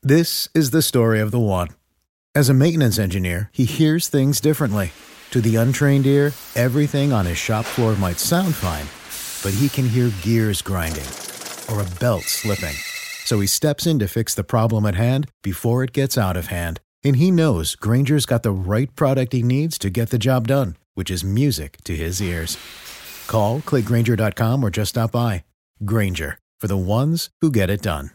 This is the story of the one. As a maintenance engineer, he hears things differently. To the untrained ear, everything on his shop floor might sound fine, but he can hear gears grinding or a belt slipping. So he steps in to fix the problem at hand before it gets out of hand. And he knows Granger's got the right product he needs to get the job done, which is music to his ears. Call, click Grainger.com, or just stop by. Grainger, for the ones who get it done.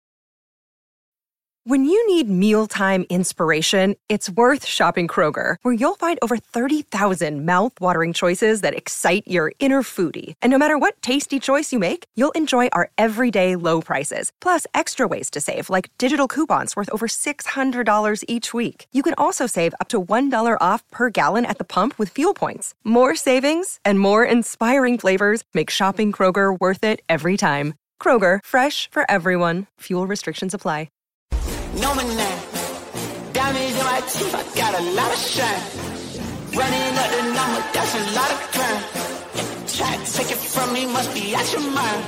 When you need mealtime inspiration, it's worth shopping Kroger, where you'll find over 30,000 mouth-watering choices that excite your inner foodie. And no matter what tasty choice you make, you'll enjoy our everyday low prices, plus extra ways to save, like digital coupons worth over $600 each week. You can also save up to $1 off per gallon at the pump with fuel points. More savings and more inspiring flavors make shopping Kroger worth it every time. Kroger, fresh for everyone. Fuel restrictions apply. Know my name. Diamonds in my teeth, I got a lot of shine. Running up the number, that's a lot of crime. Try to take it from me, must be out your mind.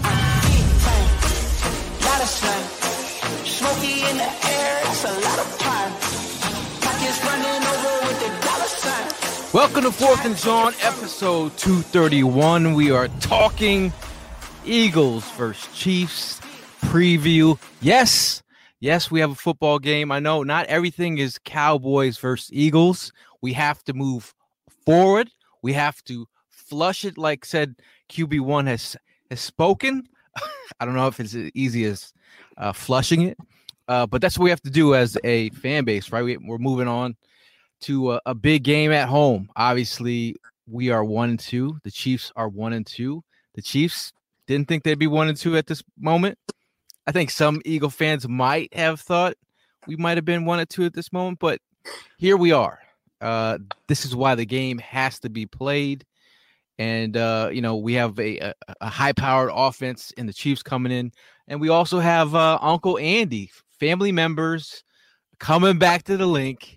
Lot of slime. Smoky in the air, that's a lot of pine. Pockets running over with the dollar sign. Welcome to 4th and John, episode 231. We are talking Eagles versus Chiefs preview. Yes, we have a football game. I know not everything is Cowboys versus Eagles. We have to move forward. We have to flush it, like said QB1 has spoken. I don't know if it's as easy as flushing it, but that's what we have to do as a fan base, right? We're moving on to a big game at home. Obviously, we are 1-2. The Chiefs are 1-2. The Chiefs didn't think they'd be 1-2 at this moment. I think some Eagle fans might have thought we might have been 1-2 at this moment, but here we are. This is why the game has to be played. And, we have a high-powered offense in the Chiefs coming in. And we also have Uncle Andy, family members coming back to the link.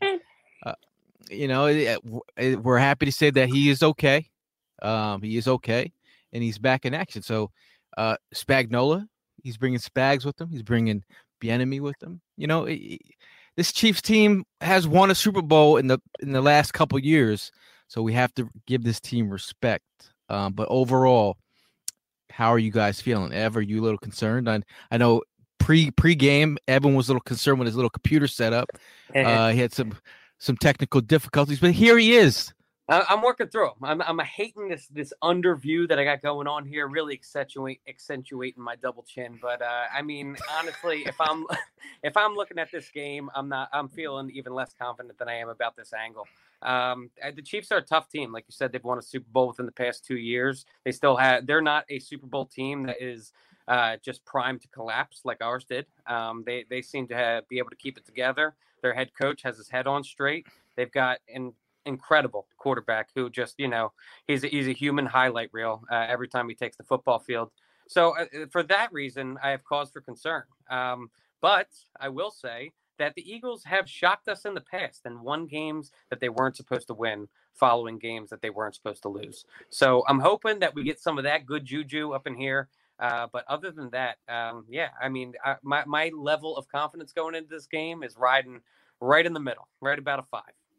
We're happy to say that he is okay. He is okay, and he's back in action. So Spagnola, he's bringing Spags with him. He's bringing Bieniemy with him. This Chiefs team has won a Super Bowl in the last couple years, so we have to give this team respect. But overall, how are you guys feeling? Ev, are you a little concerned? I know pre-game, Evan was a little concerned with his little computer setup. He had some technical difficulties, but here he is. I'm working through them. I'm hating this underview that I got going on here, really accentuating my double chin. But honestly, if I'm looking at this game, I'm feeling even less confident than I am about this angle. The Chiefs are a tough team, like you said. They've won a Super Bowl within the past 2 years. They're not a Super Bowl team that is just primed to collapse like ours did. They seem to be able to keep it together. Their head coach has his head on straight. They've got incredible quarterback who just, he's a human highlight reel every time he takes the football field. So for that reason, I have cause for concern. But I will say that the Eagles have shocked us in the past and won games that they weren't supposed to win, following games that they weren't supposed to lose. So I'm hoping that we get some of that good juju up in here. But other than that, my level of confidence going into this game is riding right in the middle, right about a 5.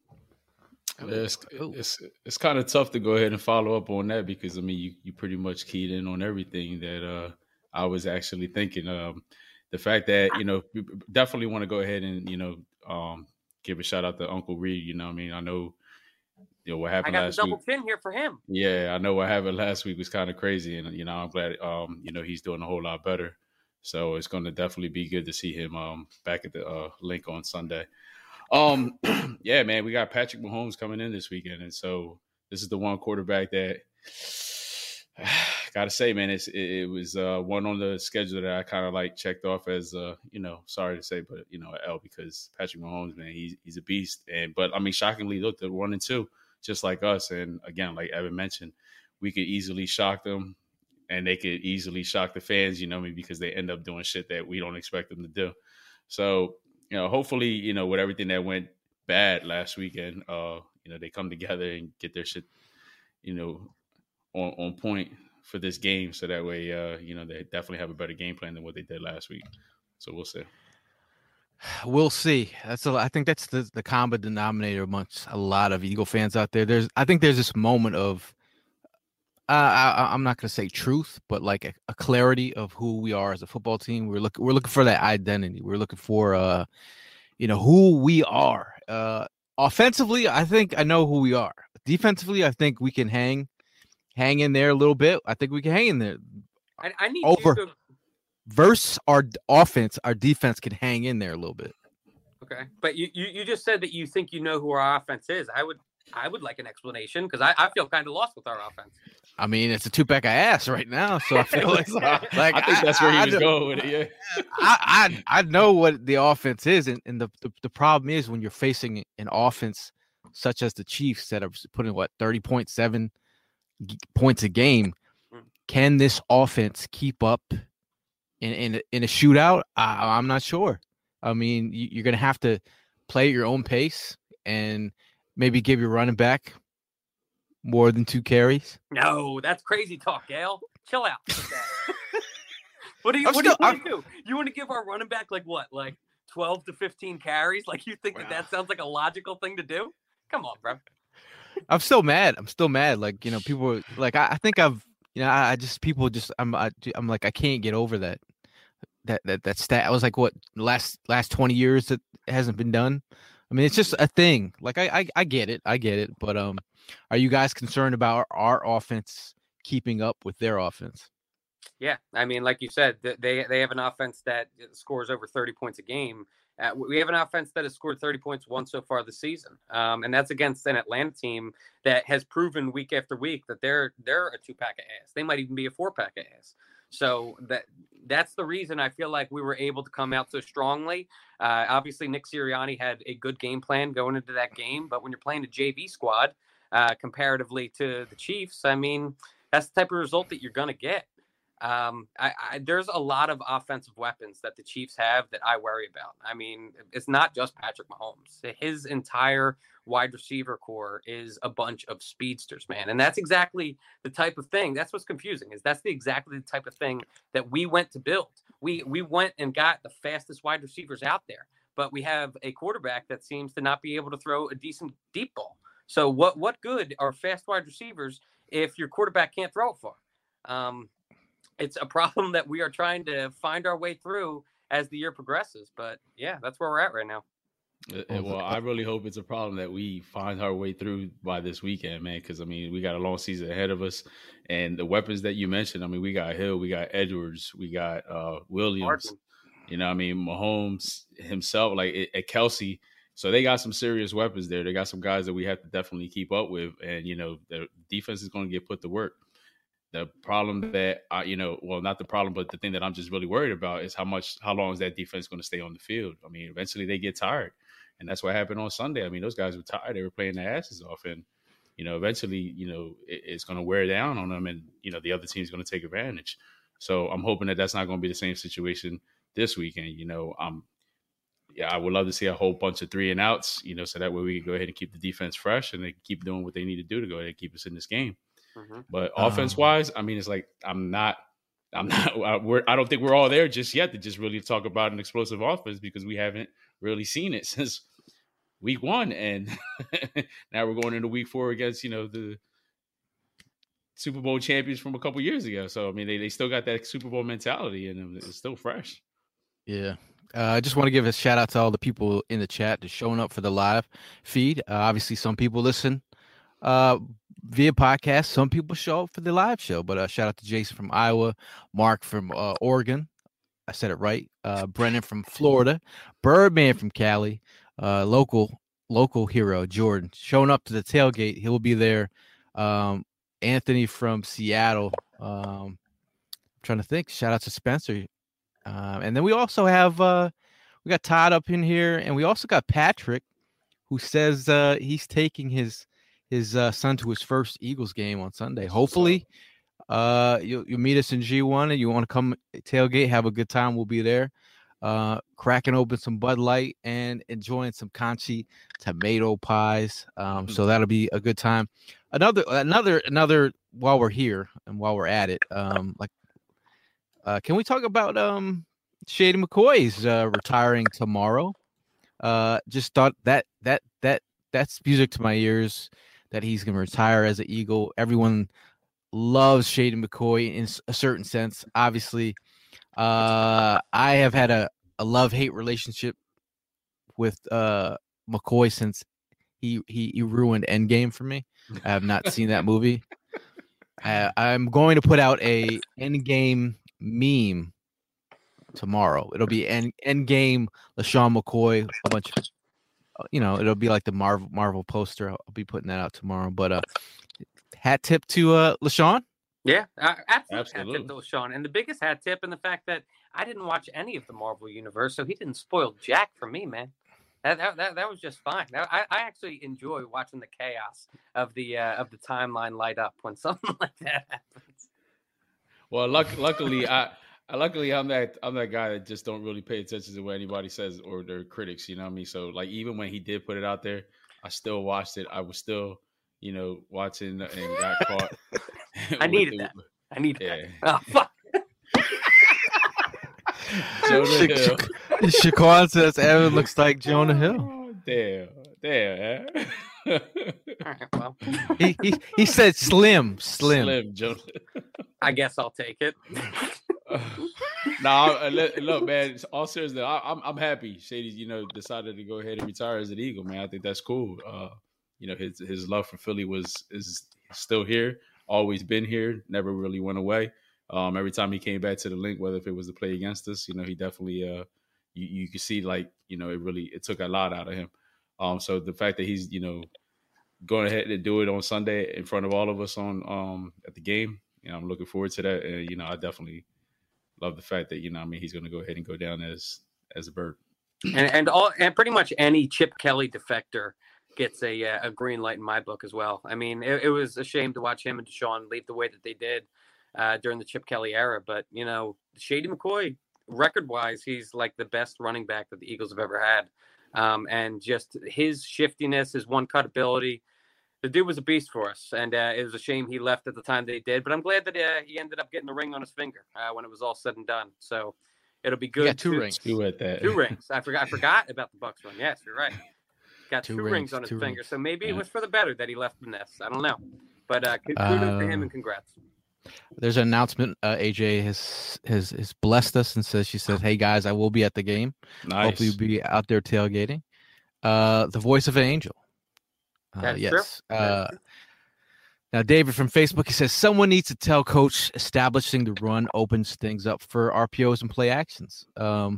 It's kind of tough to go ahead and follow up on that because you pretty much keyed in on everything that I was actually thinking. The fact that we definitely want to go ahead and give a shout out to Uncle Reed. I know what happened last week. I got the double chin here for him. Yeah, I know what happened last week was kind of crazy, and I'm glad he's doing a whole lot better. So it's going to definitely be good to see him back at the link on Sunday. Yeah, man, we got Patrick Mahomes coming in this weekend, and so this is the one quarterback that gotta say, man, it was one on the schedule that I kind of checked off as sorry to say, but an L, because Patrick Mahomes, man, he's a beast, but shockingly, look, they're 1-2, just like us, and again, like Evan mentioned, we could easily shock them, and they could easily shock the fans, because they end up doing shit that we don't expect them to do. So. Hopefully, with everything that went bad last weekend, they come together and get their shit, on point for this game. So that way, they definitely have a better game plan than what they did last week. So we'll see. We'll see. I think that's the common denominator amongst a lot of Eagle fans out there. I think there's this moment of I'm not going to say truth, but like a clarity of who we are as a football team. We're looking for that identity. We're looking for who we are. Offensively, I think I know who we are. Defensively, I think we can hang in there a little bit. I think we can hang in there. I need over you to... versus our offense. Our defense can hang in there a little bit. Okay, but you just said that you think you know who our offense is. I would like an explanation because I feel kind of lost with our offense. I mean, it's a two-pack of ass right now, so I feel like I think that's where he was going with it. Yeah, I know what the offense is, and the problem is when you're facing an offense such as the Chiefs that are putting 30.7 points a game. Can this offense keep up in a shootout? I'm not sure. I mean, you're going to have to play at your own pace and maybe give your running back more than 2 carries. No, that's crazy talk, Gail. Chill out. What do you want to do? You want to give our running back like 12 to 15 carries? Like you think that sounds like a logical thing to do? Come on, bro. I'm still mad. Like, people like I think I've I'm like I can't get over that stat. I was like, what, last 20 years that hasn't been done. I mean, it's just a thing. Like I get it. But are you guys concerned about our offense keeping up with their offense? Yeah, I mean, like you said, they have an offense that scores over 30 points a game. We have an offense that has scored 30 points once so far this season, and that's against an Atlanta team that has proven week after week that they're a 2-pack of ass. They might even be a 4-pack of ass. So that's the reason I feel like we were able to come out so strongly. Obviously, Nick Sirianni had a good game plan going into that game, but when you're playing a JV squad comparatively to the Chiefs, I mean, that's the type of result that you're going to get. There's a lot of offensive weapons that the Chiefs have that I worry about. I mean, it's not just Patrick Mahomes. His entire wide receiver core is a bunch of speedsters, man. And that's exactly the type of thing. That's what's confusing is that's exactly the type of thing that we went to build. We went and got the fastest wide receivers out there, but we have a quarterback that seems to not be able to throw a decent deep ball. So what good are fast wide receivers if your quarterback can't throw it far? It's a problem that we are trying to find our way through as the year progresses. But yeah, that's where we're at right now. Well, I really hope it's a problem that we find our way through by this weekend, man. Because I mean, we got a long season ahead of us, and the weapons that you mentioned. I mean, we got Hill, we got Edwards, we got Williams. Martin. I mean, Mahomes himself, like at Kelsey. So they got some serious weapons there. They got some guys that we have to definitely keep up with, and the defense is going to get put to work. The problem that not the problem, but the thing that I'm just really worried about is how long is that defense going to stay on the field? I mean, eventually they get tired, and that's what happened on Sunday. I mean, those guys were tired; they were playing their asses off, and eventually, it's going to wear down on them, and the other team's going to take advantage. So I'm hoping that that's not going to be the same situation this weekend. I would love to see a whole bunch of 3 and outs, so that way we can go ahead and keep the defense fresh and they can keep doing what they need to do to go ahead and keep us in this game. Mm-hmm. But offense-wise, I mean, it's like I don't think we're all there just yet to just really talk about an explosive offense because we haven't really seen it since week 1, and now we're going into week 4 against the Super Bowl champions from a couple years ago. So I mean, they still got that Super Bowl mentality, and it's still fresh. Yeah. I just want to give a shout out to all the people in the chat that's showing up for the live feed. Obviously, some people listen via podcast. Some people show up for the live show. But shout out to Jason from Iowa, Mark from Oregon. I said it right. Brennan from Florida, Birdman from Cali, local hero Jordan showing up to the tailgate. He'll be there. Anthony from Seattle. I'm trying to think. Shout out to Spencer. And then we also have we got Todd up in here, and we also got Patrick, who says he's taking his son to his first Eagles game on Sunday. Hopefully, you'll meet us in G1, and you want to come tailgate, have a good time. We'll be there, cracking open some Bud Light and enjoying some Conchi tomato pies. So that'll be a good time. Another. While we're here and while we're at it, can we talk about Shady McCoy's retiring tomorrow? Just thought that's music to my ears that he's going to retire as an Eagle. Everyone loves Shady McCoy in a certain sense. Obviously, I have had a love-hate relationship with McCoy since he ruined Endgame for me. I have not seen that movie. I'm going to put out a Endgame meme tomorrow. It'll be Endgame LaShawn McCoy, a bunch of, it'll be like the Marvel poster. I'll be putting that out tomorrow. But hat tip to LaShawn. Yeah, absolutely. Hat tip to LaShawn. And the biggest hat tip in the fact that I didn't watch any of the Marvel universe, so he didn't spoil jack for me, man. That was just fine. I actually enjoy watching the chaos of the timeline light up when something like that happens. Well, luckily I'm that guy that just don't really pay attention to what anybody says or their critics. You know what I mean? So like even when he did put it out there, I still watched it. I was still watching and got caught. I needed that. I needed that. Oh fuck. Jonah Hill. Shaquan says Evan looks like Jonah Hill. Damn. All right, well. He said slim. Jonah. I guess I'll take it. Look, man. All seriously, I'm happy Shady's decided to go ahead and retire as an Eagle, man. I think that's cool. His love for Philly is still here, always been here, never really went away. Every time he came back to the link, whether if it was to play against us, he definitely you could see it took a lot out of him. So the fact that he's going ahead and do it on Sunday in front of all of us on at the game, I'm looking forward to that. And I definitely love the fact that he's going to go ahead and go down as a bird. And pretty much any Chip Kelly defector gets a green light in my book as well. I mean, it was a shame to watch him and Deshaun leave the way that they did during the Chip Kelly era. But, Shady McCoy, record-wise, he's like the best running back that the Eagles have ever had. And just his shiftiness, his one-cut ability, the dude was a beast for us. And it was a shame he left at the time that he did. But I'm glad that he ended up getting the ring on his finger when it was all said and done. So it'll be good. Yeah, two rings. Two at that. 2 rings. I forgot about the Bucks run. Yes, you're right. Got two rings on his finger. So maybe it was for the better that he left the nest. I don't know. But kudos to him and congrats. There's an announcement. AJ has blessed us and she says, "Hey guys, I will be at the game. Nice. Hopefully we'll be out there tailgating." The voice of an angel. That's yes. true. Now David from Facebook, he says someone needs to tell coach establishing the run opens things up for RPOs and play actions.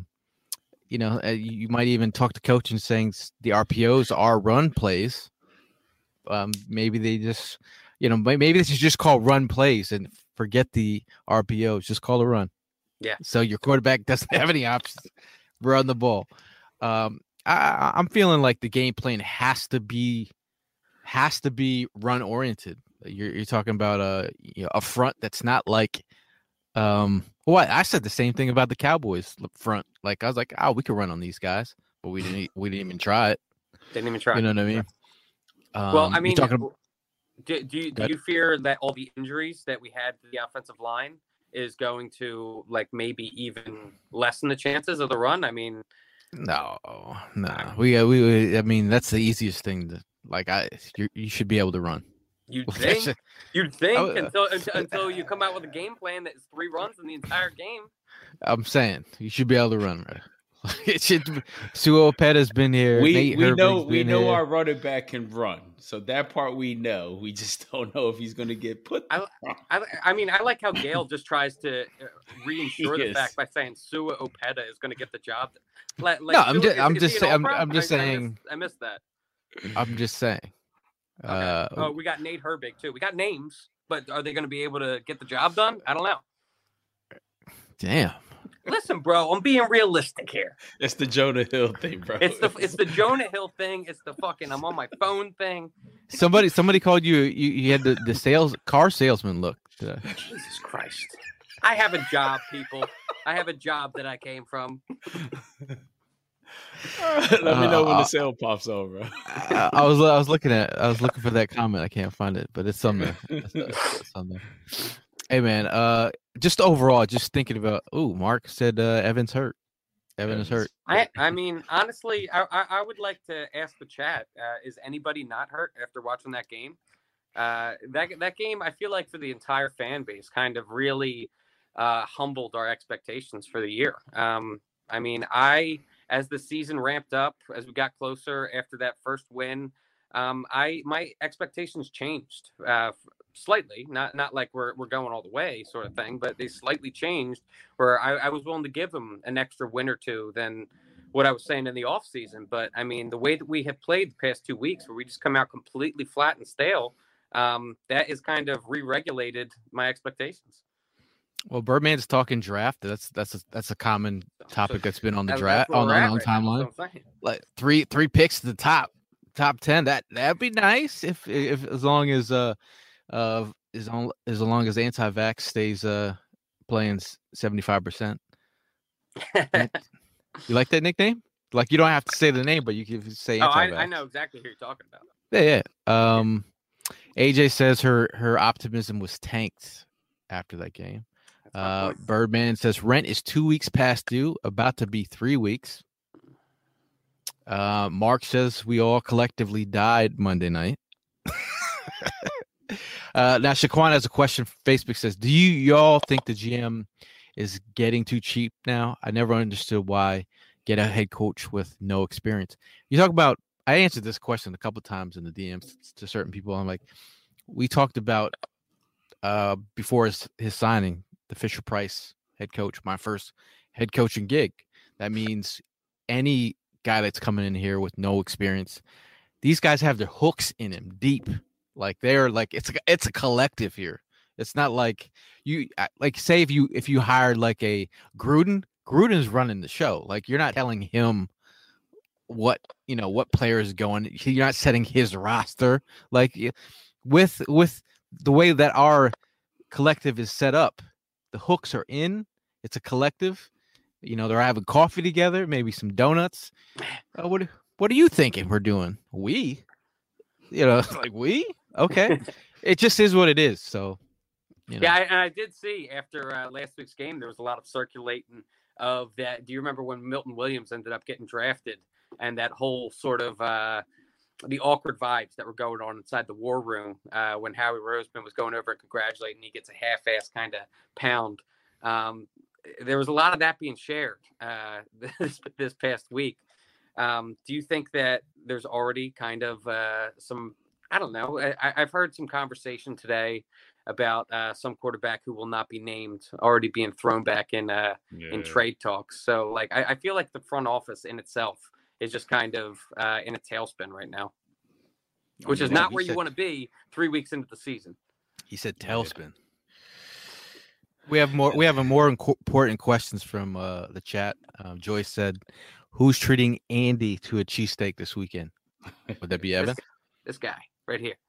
You might even talk to coach and saying the RPOs are run plays. Maybe they just. Maybe they should just call run plays and forget the RPOs. Just call a run. Yeah. So your quarterback doesn't have any options. Run the ball. I'm feeling like the game plan has to be run oriented. You're talking about a front that's not like. I said the same thing about the Cowboys front. Like I was like, we could run on these guys, but we didn't even try it. Didn't even try. You know what I mean? Well, I mean. Do you fear that all the injuries that we had to the offensive line is going to maybe even lessen the chances of the run? I mean, no. We I mean, that's the easiest thing to you should be able to run. You'd think until you come out with a game plan that is 3 runs in the entire game. I'm saying you should be able to run, right? Sua Opeta's been here. We know our running back can run, so that part we know. We just don't know if he's going to get put. I mean, I like how Gail just tries to reinsure the fact by saying Sua Opeta is going to get the job. I'm just saying. I missed that. I'm just saying. Okay. We got Nate Herbig too. We got names, but are they going to be able to get the job done? I don't know. Damn. Listen, bro, I'm being realistic here. It's the Jonah Hill thing, bro. It's the Jonah Hill thing. It's the fucking I'm on my phone thing. Somebody called you. You had the car salesman look. Jesus Christ! I have a job, people. I have a job that I came from. Let me know when the sale pops over. I was looking for that comment. I can't find it, but it's somewhere. It's on there. Hey man, just overall, just thinking about. Mark said Evans hurt. Evan is hurt. I mean, honestly, I would like to ask the chat: is anybody not hurt after watching that game? That game, I feel like for the entire fan base, kind of really humbled our expectations for the year. I mean, as the season ramped up, as we got closer after that first win, my expectations changed slightly. Not like we're going all the way, sort of thing, but they slightly changed. Where I was willing to give them an extra win or two than what I was saying in the off season. But I mean, the way that we have played the past 2 weeks, where we just come out completely flat and stale, that has kind of re-regulated my expectations. Well, Birdman's talking draft. That's a common topic that's been on the draft on timeline. Like three picks to the top 10. That'd be nice if as long as anti-vax stays playing 75%. You like that nickname? Like, you don't have to say the name, but you can say anti-vax. I know exactly who you're talking about. Yeah. AJ says her optimism was tanked after that game. Birdman says rent is 2 weeks past due, about to be 3 weeks. Mark says we all collectively died Monday night. Now Shaquan has a question. Facebook says, do y'all think the GM is getting too cheap now? I never understood why get a head coach with no experience. You talk about, I answered this question a couple times in the DMs to certain people. I'm like, we talked about before his signing, the Fisher Price head coach, my first head coaching gig. That means any guy that's coming in here with no experience, these guys have their hooks in him deep. Like, they're like, it's a collective here. It's not like say if you hired like a Gruden's running the show. Like, you're not telling him what player is going. You're not setting his roster. Like, with the way that our collective is set up, the hooks are in. It's a collective. They're having coffee together, maybe some donuts. What are you thinking we're doing? We, like we? Okay. It just is what it is. So, Yeah, and I did see after last week's game, there was a lot of circulating of that. Do you remember when Milton Williams ended up getting drafted, and that whole sort of the awkward vibes that were going on inside the war room when Howie Roseman was going over and congratulating, he gets a half-ass kind of pound. There was a lot of that being shared this past week. Do you think that there's already kind of some, I don't know, I've heard some conversation today about some quarterback who will not be named already being thrown back in trade talks. So, like, I feel like the front office in itself is just kind of in a tailspin right now, which is not where you want to be 3 weeks into the season. He said tailspin. We have more important questions from the chat. Joyce said, "Who's treating Andy to a cheesesteak this weekend?" Would that be Evan? This guy right here.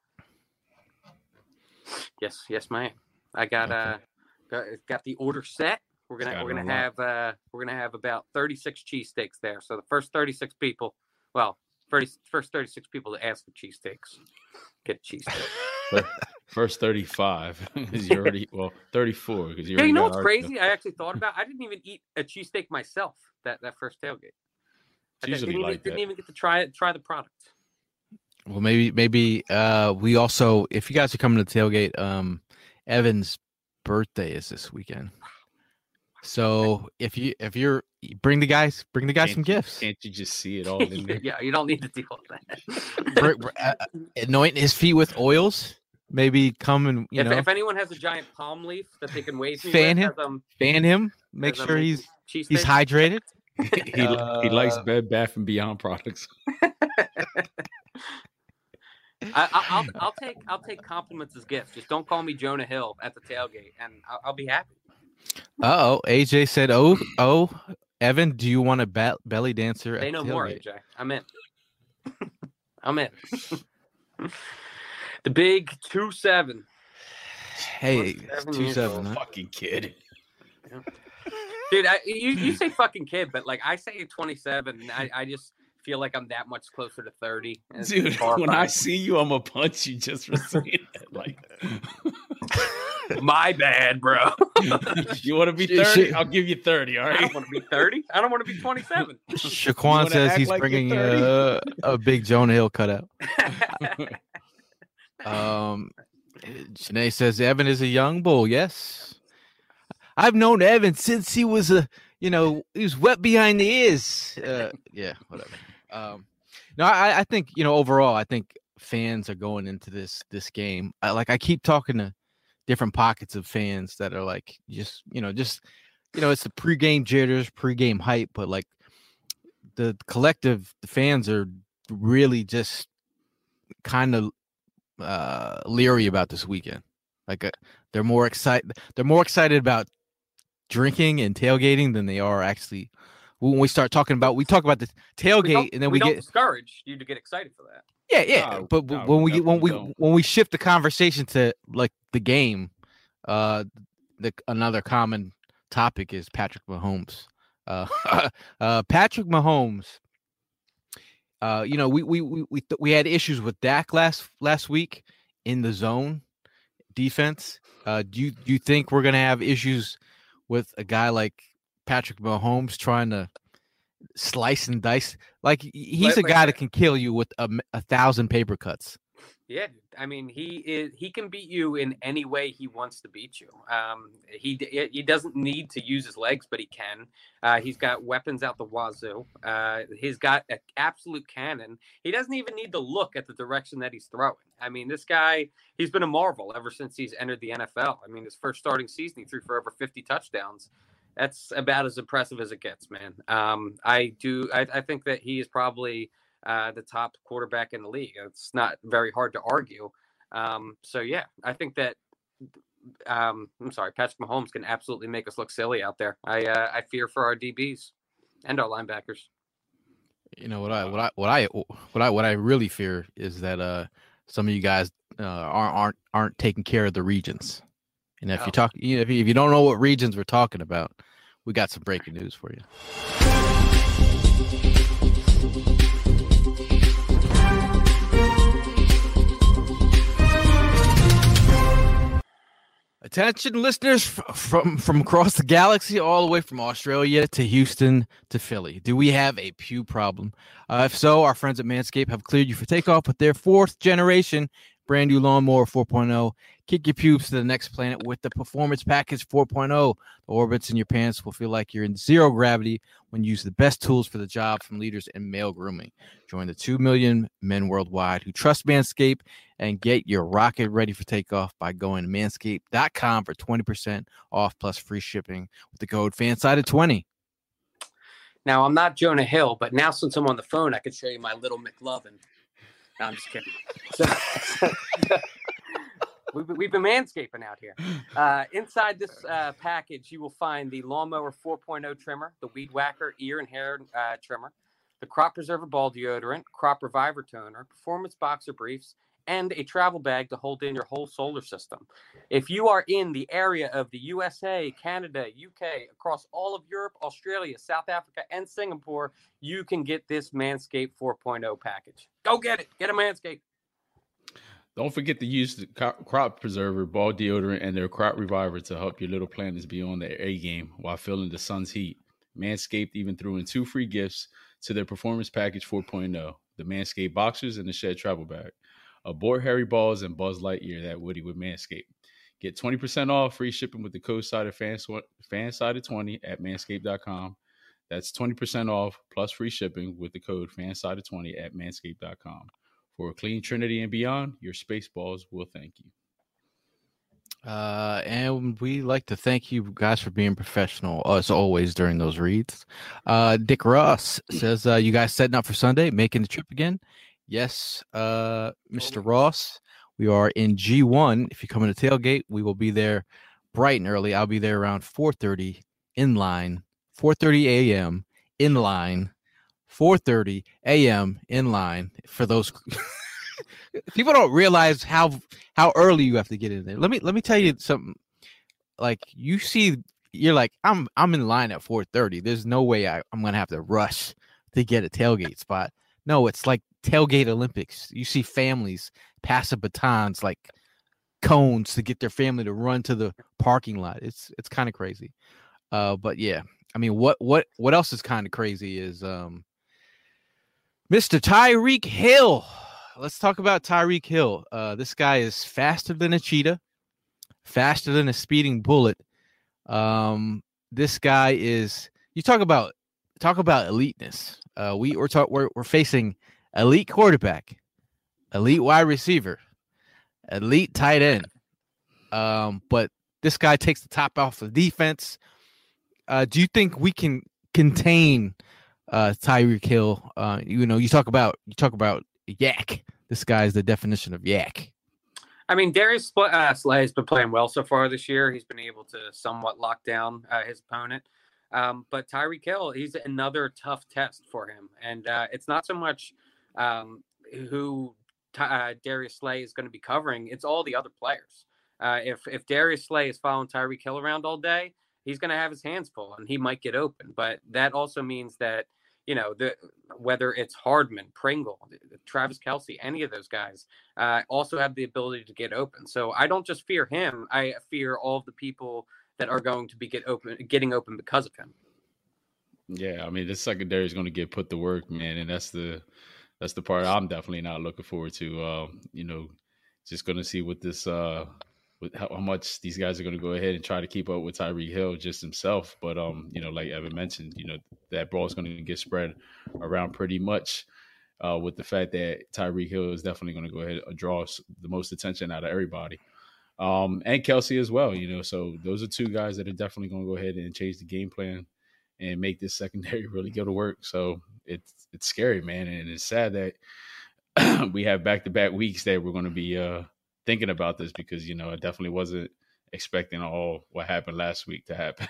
Yes, ma'am. I got got the order set. We're gonna have about 36 cheesesteaks there. So the first 36 people, first 36 people to ask for cheesesteaks get a cheesesteak. First 35 because you're already 34 because you're. You know what's crazy? I actually thought about. I didn't even eat a cheesesteak myself that first tailgate. Didn't even get to try the product. Well, maybe we also, if you guys are coming to the tailgate, Evan's birthday is this weekend. So if you're bring the guys some gifts. Can't you just see it all in there? Yeah, you don't need to deal with that. Anoint his feet with oils. Maybe come and if anyone has a giant palm leaf that they can wave fan him. Make sure he's hydrated. He likes Bed Bath & Beyond products. I'll take compliments as gifts. Just don't call me Jonah Hill at the tailgate, and I'll be happy. AJ said, "Oh, Evan, do you want a belly dancer?" Say no more, AJ. I'm in. I'm in. The big 2-7. Hey, 2-7. Huh? Fucking kid. Yeah. Dude, you say fucking kid, but like I say 27. I just feel like I'm that much closer to 30. Dude, when I see you, I'm gonna punch you just for saying that. Like, My bad, bro. You want to be 30? I'll give you 30. All I right. don't want to be 30. I don't want to be 27. Shaquan says he's like bringing you're a big Jonah Hill cutout. Janae says Evan is a young bull. Yes, I've known Evan since he was he was wet behind the ears. Yeah, whatever. No, I think overall, I think fans are going into this game. I keep talking to different pockets of fans that are like it's the pregame jitters, pregame hype, but like the collective, the fans are really just kind of leery about this weekend. Like they're more excited about drinking and tailgating than they are actually when we talk about the tailgate and then we get discouraged you to get excited for that. Yeah. But when we shift the conversation to like the game, another common topic is Patrick Mahomes. Patrick Mahomes. We had issues with Dak last week in the zone defense. Do you think we're gonna have issues with a guy like Patrick Mahomes trying to slice and dice? Like he's a guy that can kill you with 1,000 paper cuts. Yeah, I mean he can beat you in any way he wants to beat you. He doesn't need to use his legs, but he can. He's got weapons out the wazoo. He's got an absolute cannon. He doesn't even need to look at the direction that he's throwing. I mean, this guy, he's been a marvel ever since he's entered the NFL. I mean, his first starting season, he threw for over 50 touchdowns. That's about as impressive as it gets, man. I think that he is probably the top quarterback in the league. It's not very hard to argue. So yeah, I think that Patrick Mahomes can absolutely make us look silly out there. I fear for our DBs and our linebackers. You know what I really fear is that some of you guys aren't taking care of the regions. And if if you don't know what regions we're talking about, we got some breaking news for you. Attention listeners from across the galaxy, all the way from Australia to Houston to Philly. Do we have a pew problem? If so, our friends at Manscaped have cleared you for takeoff with their 4th generation brand new lawnmower 4.0. Kick your pubes to the next planet with the Performance Package 4.0. The orbits in your pants will feel like you're in zero gravity when you use the best tools for the job from leaders in male grooming. Join the 2 million men worldwide who trust Manscaped and get your rocket ready for takeoff by going to manscaped.com for 20% off plus free shipping with the code FANSIDED20. Now, I'm not Jonah Hill, but now since I'm on the phone, I can show you my little McLovin. No, I'm just kidding. We've been manscaping out here. Inside this package, you will find the Lawnmower 4.0 trimmer, the Weed Whacker ear and hair trimmer, the Crop Preserver ball deodorant, Crop Reviver toner, Performance boxer briefs, and a travel bag to hold in your whole solar system. If you are in the area of the USA, Canada, UK, across all of Europe, Australia, South Africa, and Singapore, you can get this Manscaped 4.0 package. Go get it. Get a Manscaped. Don't forget to use the Crop Preserver, ball deodorant, and their Crop Reviver to help your little planters be on their A game while feeling the sun's heat. Manscaped even threw in 2 free gifts to their Performance Package 4.0, the Manscaped Boxers and the Shed Travel Bag. Abort Hairy Balls and Buzz Lightyear that Woody with Manscaped. Get 20% off free shipping with the code FANSIDED20 at manscaped.com. That's 20% off plus free shipping with the code FANSIDED20 at manscaped.com. For a clean Trinity and beyond, your space balls will thank you. And we like to thank you guys for being professional, as always, during those reads. Dick Ross says, you guys setting up for Sunday, making the trip again? Yes, Mr. Ross, we are in G1. If you come in the tailgate, we will be there bright and early. I'll be there around 4:30 in line, 4:30 a.m. in line, 4:30 a.m. in line for those. People don't realize how early you have to get in there. Let me tell you something. Like you're like, I'm in line at 4:30. There's no way I'm gonna have to rush to get a tailgate spot. No, it's like tailgate Olympics. You see families passing batons like cones to get their family to run to the parking lot. It's kind of crazy. But yeah, I mean, what else is kind of crazy is Mr. Tyreek Hill. Let's talk about Tyreek Hill. This guy is faster than a cheetah, faster than a speeding bullet. This guy is. You talk about eliteness. We're facing elite quarterback, elite wide receiver, elite tight end. But this guy takes the top off the defense. Do you think we can contain Tyreek Hill? You talk about yak. This guy is the definition of yak. I mean, Darius Slay has been playing well so far this year. He's been able to somewhat lock down his opponent. But Tyreek Hill, he's another tough test for him. And it's not so much who Darius Slay is going to be covering. It's all the other players. If Darius Slay is following Tyreek Hill around all day, he's going to have his hands full and he might get open. But that also means that, whether it's Hardman, Pringle, Travis Kelce, any of those guys also have the ability to get open. So I don't just fear him. I fear all of the people that are going to be getting open because of him. Yeah, I mean, the secondary is going to get put to work, man, and that's the part I'm definitely not looking forward to. Just going to see what this with how much these guys are going to go ahead and try to keep up with Tyreek Hill just himself. But like Evan mentioned, that ball is going to get spread around pretty much. With the fact that Tyreek Hill is definitely going to go ahead and draw the most attention out of everybody. And Kelce as well, so those are two guys that are definitely going to go ahead and change the game plan and make this secondary really go to work. So it's scary, man. And it's sad that we have back-to-back weeks that we're going to be thinking about this because, I definitely wasn't expecting all what happened last week to happen.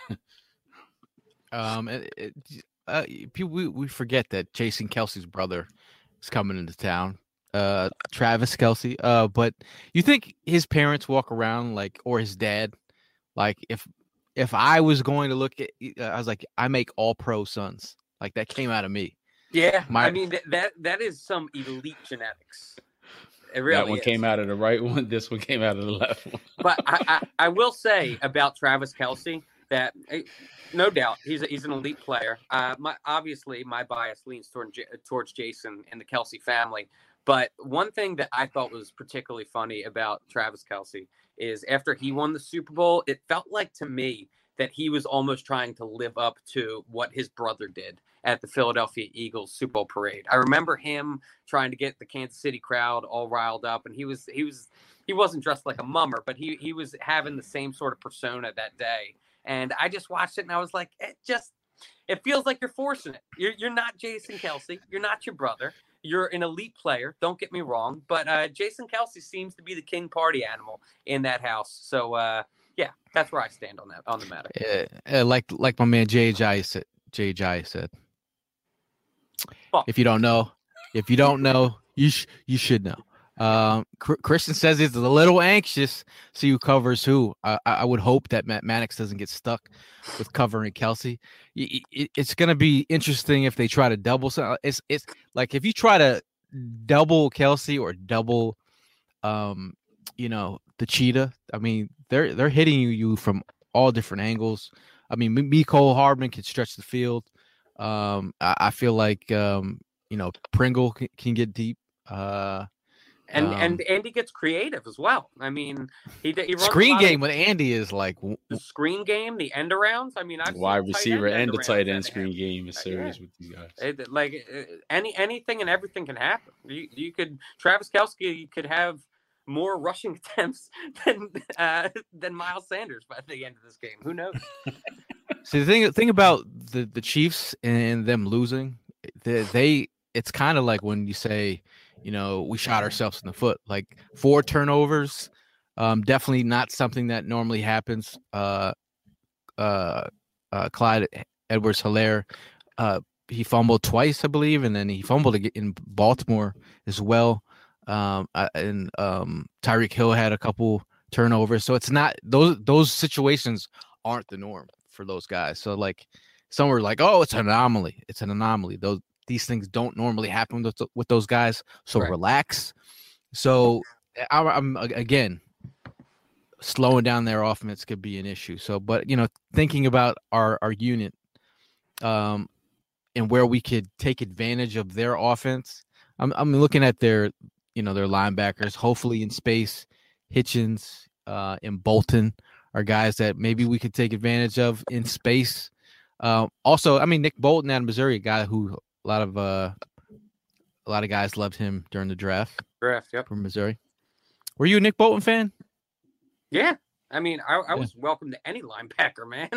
We forget that Jason Kelce's brother is coming into town. Travis Kelce. But you think his parents walk around or his dad, if I was going to look at, I was like, I make all pro sons. Like that came out of me. Yeah. I mean, that is some elite genetics. It really that one came out of the right one. This one came out of the left one. But I will say about Travis Kelce that no doubt he's an elite player. Obviously my bias leans towards Jason and the Kelce family. But one thing that I thought was particularly funny about Travis Kelce is after he won the Super Bowl, it felt like to me that he was almost trying to live up to what his brother did at the Philadelphia Eagles Super Bowl parade. I remember him trying to get the Kansas City crowd all riled up, and he wasn't dressed like a mummer, but he was having the same sort of persona that day. And I just watched it and I was like, it feels like you're forcing it. You're not Jason Kelce. You're not your brother. You're an elite player. Don't get me wrong. But Jason Kelce seems to be the king party animal in that house. So, yeah, that's where I stand on the matter. Like my man Jay said. Well, if you don't know, you should know. Christian says he's a little anxious. See who covers who. I would hope that Matt Maddox doesn't get stuck with covering Kelce. It's going to be interesting if they try to double. It's like if you try to double Kelce or double, the cheetah. I mean, they're hitting you from all different angles. I mean, Mecole Hardman can stretch the field. I feel like Pringle can get deep. And Andy gets creative as well. I mean, he runs screen game with Andy is like the screen game, the end arounds. I mean, I've wide receiver and the tight end screen game is serious with these guys. Anything and everything can happen. You could Travis Kelce could have more rushing attempts than Miles Sanders by the end of this game. Who knows? See, the thing about the Chiefs and them losing, it's kind of like when you say, we shot ourselves in the foot. Like 4 turnovers, definitely not something that normally happens. Clyde Edwards-Helaire, he fumbled twice, I believe, and then he fumbled in Baltimore as well. And Tyreek Hill had a couple turnovers, so it's not those situations aren't the norm for those guys. So like some were like, oh, it's an anomaly. It's an anomaly. These things don't normally happen with those guys. So Relax. So I'm again, slowing down their offense could be an issue. So, but thinking about our unit, and where we could take advantage of their offense, I'm looking at their linebackers. Hopefully in space, Hitchens and Bolton are guys that maybe we could take advantage of in space. Also, Nick Bolton out of Missouri, a guy who a lot of guys loved him during the draft. Yep. From Missouri. Were you a Nick Bolton fan? Yeah. I was welcome to any linebacker, man.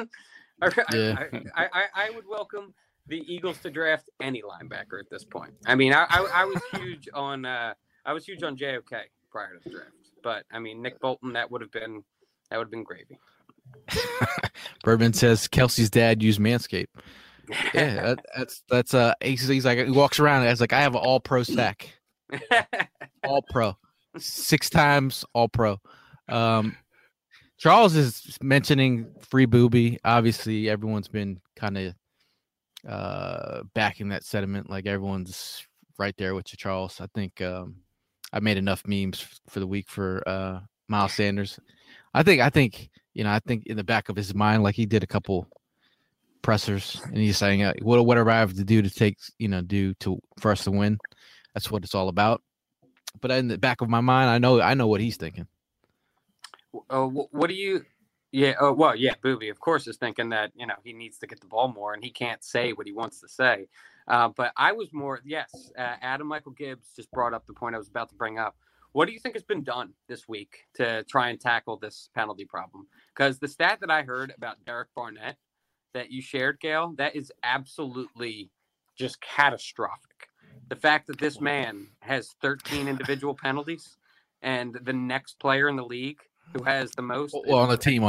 I would welcome the Eagles to draft any linebacker at this point. I was huge on JOK prior to the draft, but Nick Bolton, that would have been gravy. Birdman says Kelsey's dad used Manscaped. Yeah, that's he's like, he walks around as like, I have an all pro stack. All pro. 6 times all pro. Charles is mentioning free booby. Obviously, everyone's been kind of backing that sentiment. Like, everyone's right there with you, Charles. I think I made enough memes for the week for Miles Sanders. I think in the back of his mind, like, he did a couple pressers and he's saying, whatever I have to do to for us to win. That's what it's all about. But in the back of my mind, I know what he's thinking. What do you? Yeah. Oh, well, yeah. Booby, of course, is thinking that he needs to get the ball more, and he can't say what he wants to say. But I was more. Yes. Adam Michael Gibbs just brought up the point I was about to bring up. What do you think has been done this week to try and tackle this penalty problem? Because the stat that I heard about Derek Barnett that you shared, Gail, that is absolutely just catastrophic. The fact that this man has 13 individual penalties, and the next player in the league who has the most on the team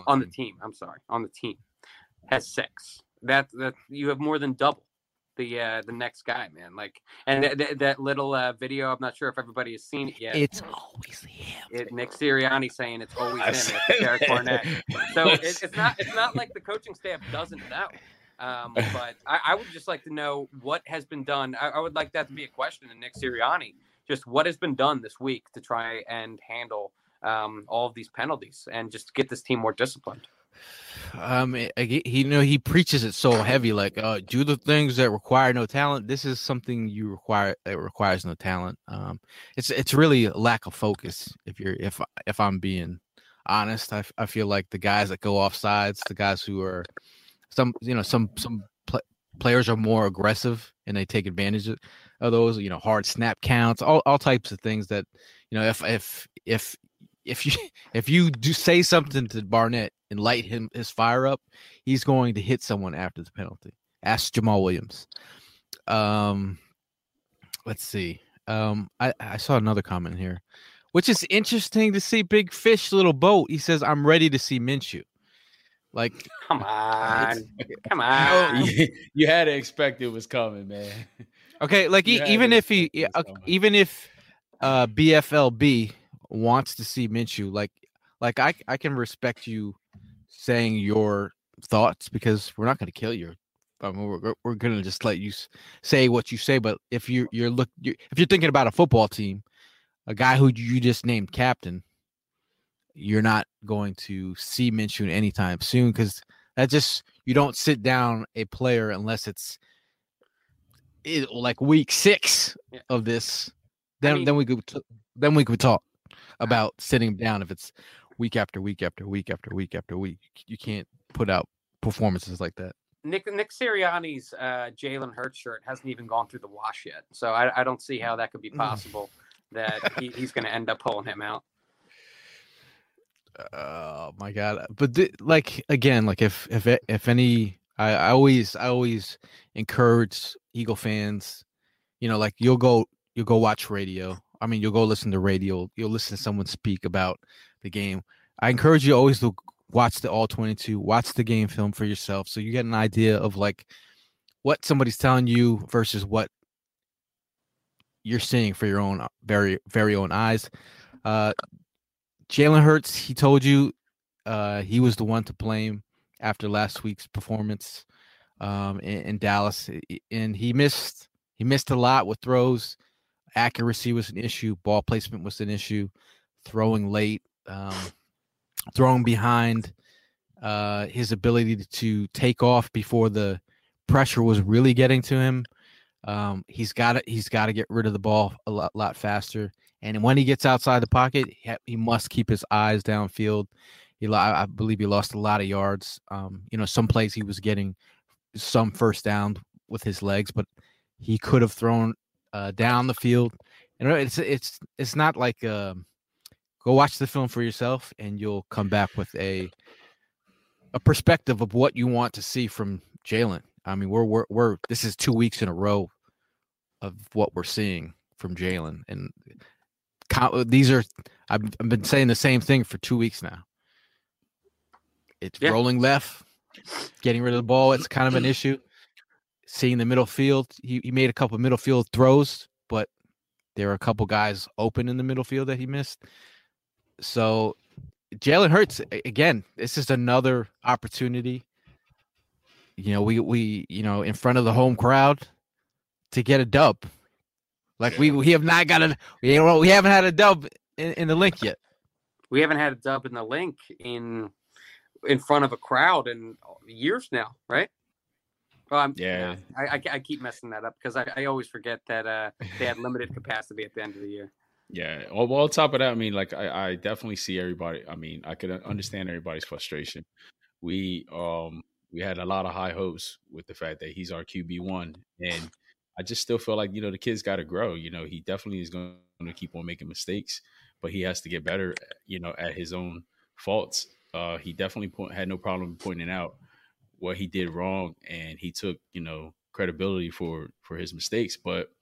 has 6. That you have more than double the next guy, man. Like, and that little video, I'm not sure if everybody has seen it yet. It's always him. Nick Sirianni saying it's always him. It's Derek Barnett. So it's not like the coaching staff doesn't know. But I would just like to know what has been done. I would like that to be a question to Nick Sirianni. Just what has been done this week to try and handle all of these penalties and just get this team more disciplined. He preaches it so heavy, like, do the things that require no talent. This is something that requires no talent. It's really a lack of focus. If I'm being honest, I feel like the guys that go off sides, the guys who are some players are more aggressive and they take advantage of those, hard snap counts, all types of things that, if you do say something to Barnett and light his fire up, he's going to hit someone after the penalty. Ask Jamal Williams. Let's see. I saw another comment here, which is interesting to see. Big Fish, Little Boat. He says, I'm ready to see Minshew. Like, come on. You had to expect it was coming, man. Okay, like even if BFLB wants to see Minshew, like I can respect you saying your thoughts because we're not going to kill you. We're going to just let you say what you say. But if you're thinking about a football team, a guy who you just named captain, you're not going to see Minshew anytime soon because you don't sit down a player unless it's like week 6 of this. Then we could talk about sitting down if it's week after week after week after week after week. You can't put out performances like that. Nick Sirianni's Jalen Hurts shirt hasn't even gone through the wash yet, so I don't see how that could be possible that he's going to end up pulling him out. Oh my God! But if any, I always encourage Eagle fans. Like you'll go watch radio. You'll go listen to radio. You'll listen to someone speak about the game. I encourage you always to watch the All 22, watch the game film for yourself, so you get an idea of like what somebody's telling you versus what you're seeing for your own very, very own eyes. Jalen Hurts, he told you he was the one to blame after last week's performance in Dallas, and he missed a lot with throws. Accuracy was an issue. Ball placement was an issue. Throwing late. throwing behind, his ability to take off before the pressure was really getting to him. He's got to get rid of the ball a lot faster. And when he gets outside the pocket, he must keep his eyes downfield. I believe he lost a lot of yards. Some plays he was getting some first down with his legs, but he could have thrown down the field. And it's not like go watch the film for yourself, and you'll come back with a perspective of what you want to see from Jalen. I mean, we're this is 2 weeks in a row of what we're seeing from Jalen, and I've been saying the same thing for 2 weeks now. It's rolling left, getting rid of the ball. It's kind of an issue. Seeing the middle field, he made a couple of middle field throws, but there are a couple guys open in the middle field that he missed. So Jalen Hurts, again, this is another opportunity. We in front of the home crowd to get a dub. Like we have not got we haven't had a dub in the Link yet. We haven't had a dub in the Link in front of a crowd in years now, right? Well, I keep messing that up because I always forget that they had limited capacity at the end of the year. Yeah. Well, on top of that, I mean, like I definitely see everybody. I mean, I could understand everybody's frustration. We had a lot of high hopes with the fact that he's our QB1, and I just still feel like the kid's got to grow. He definitely is going to keep on making mistakes, but he has to get better. At his own faults. He definitely had no problem pointing out what he did wrong, and he took credibility for his mistakes. But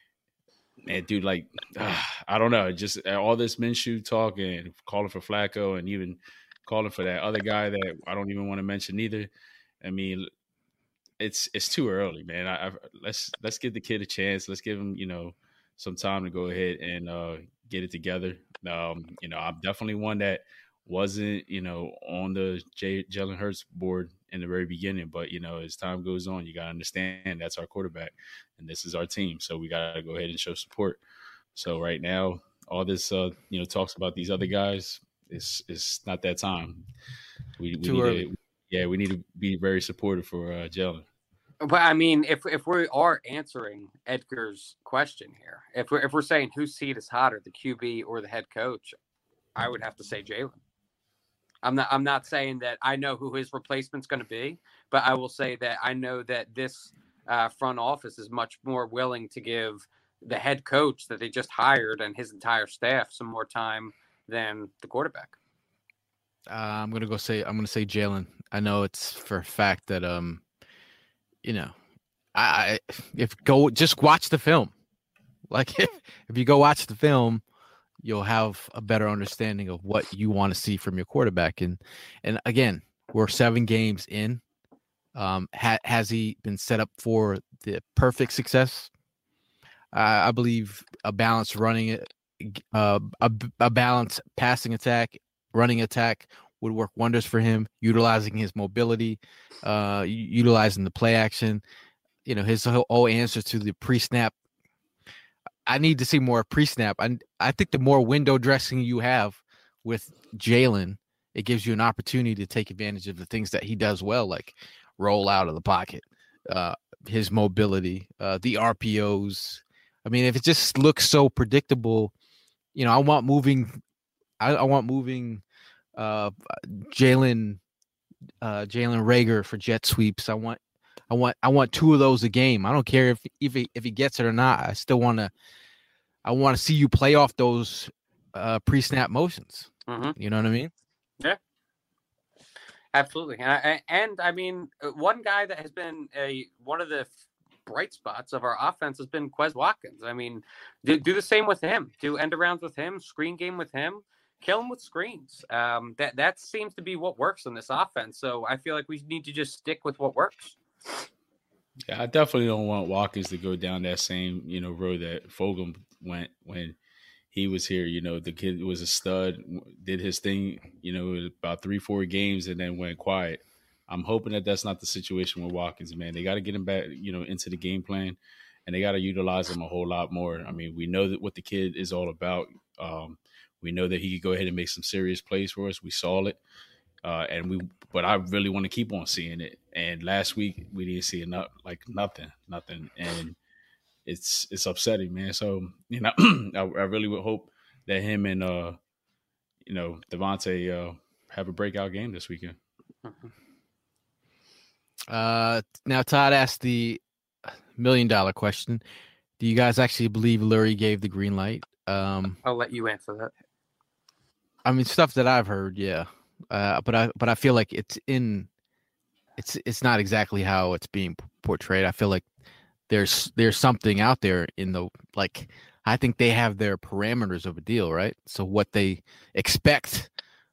man, dude, like I don't know, just all this Minshew talk and calling for Flacco and even calling for that other guy that I don't even want to mention either. I mean, it's too early, man. Let's give the kid a chance. Let's give him some time to go ahead and get it together. I'm definitely one that wasn't on the Jalen Hurts board in the very beginning, but as time goes on, you got to understand that's our quarterback and this is our team, so we got to go ahead and show support. So right now, all this talks about these other guys, it's not that time. We need to be very supportive for Jalen. But I mean, if we are answering Edgar's question here, if we're saying whose seat is hotter, the QB or the head coach, I would have to say Jalen. I'm not saying that I know who his replacement's going to be, but I will say that I know that this front office is much more willing to give the head coach that they just hired and his entire staff some more time than the quarterback. I'm going to say Jalen. I know it's for a fact that just watch the film. Like if you go watch the film, you'll have a better understanding of what you want to see from your quarterback. And again, we're 7 games in. Has he been set up for the perfect success? I believe a balanced a balanced passing attack, running attack would work wonders for him, utilizing his mobility, utilizing the play action. His whole answer to the pre-snap. I need to see more pre-snap. I think the more window dressing you have with Jalen, it gives you an opportunity to take advantage of the things that he does well, like roll out of the pocket, his mobility, the RPOs. I mean, if it just looks so predictable, I want moving Jalen Reagor for jet sweeps. I want 2 of those a game. I don't care if he gets it or not. I want to see you play off those pre-snap motions. Mm-hmm. You know what I mean? Yeah, absolutely. And I mean, one guy that has been one of the bright spots of our offense has been Quez Watkins. I mean, do the same with him. Do end arounds with him. Screen game with him. Kill him with screens. That seems to be what works in this offense. So I feel like we need to just stick with what works. Yeah, I definitely don't want Watkins to go down that same, road that Fulgham went when he was here. The kid was a stud, did his thing, about 3-4 games and then went quiet. I'm hoping that that's not the situation with Watkins, man. They got to get him back, into the game plan, and they got to utilize him a whole lot more. I mean, we know that what the kid is all about. We know that he could go ahead and make some serious plays for us. We saw it. But I really want to keep on seeing it. And last week we didn't see enough, like nothing. And it's upsetting, man. So, I really would hope that him and, Devontae have a breakout game this weekend. Now Todd asked the $1 million question. Do you guys actually believe Lurie gave the green light? I'll let you answer that. I mean, stuff that I've heard, yeah. But I feel like it's not exactly how it's being portrayed. I feel like there's something out there in the, like, I think they have their parameters of a deal, right? So what they expect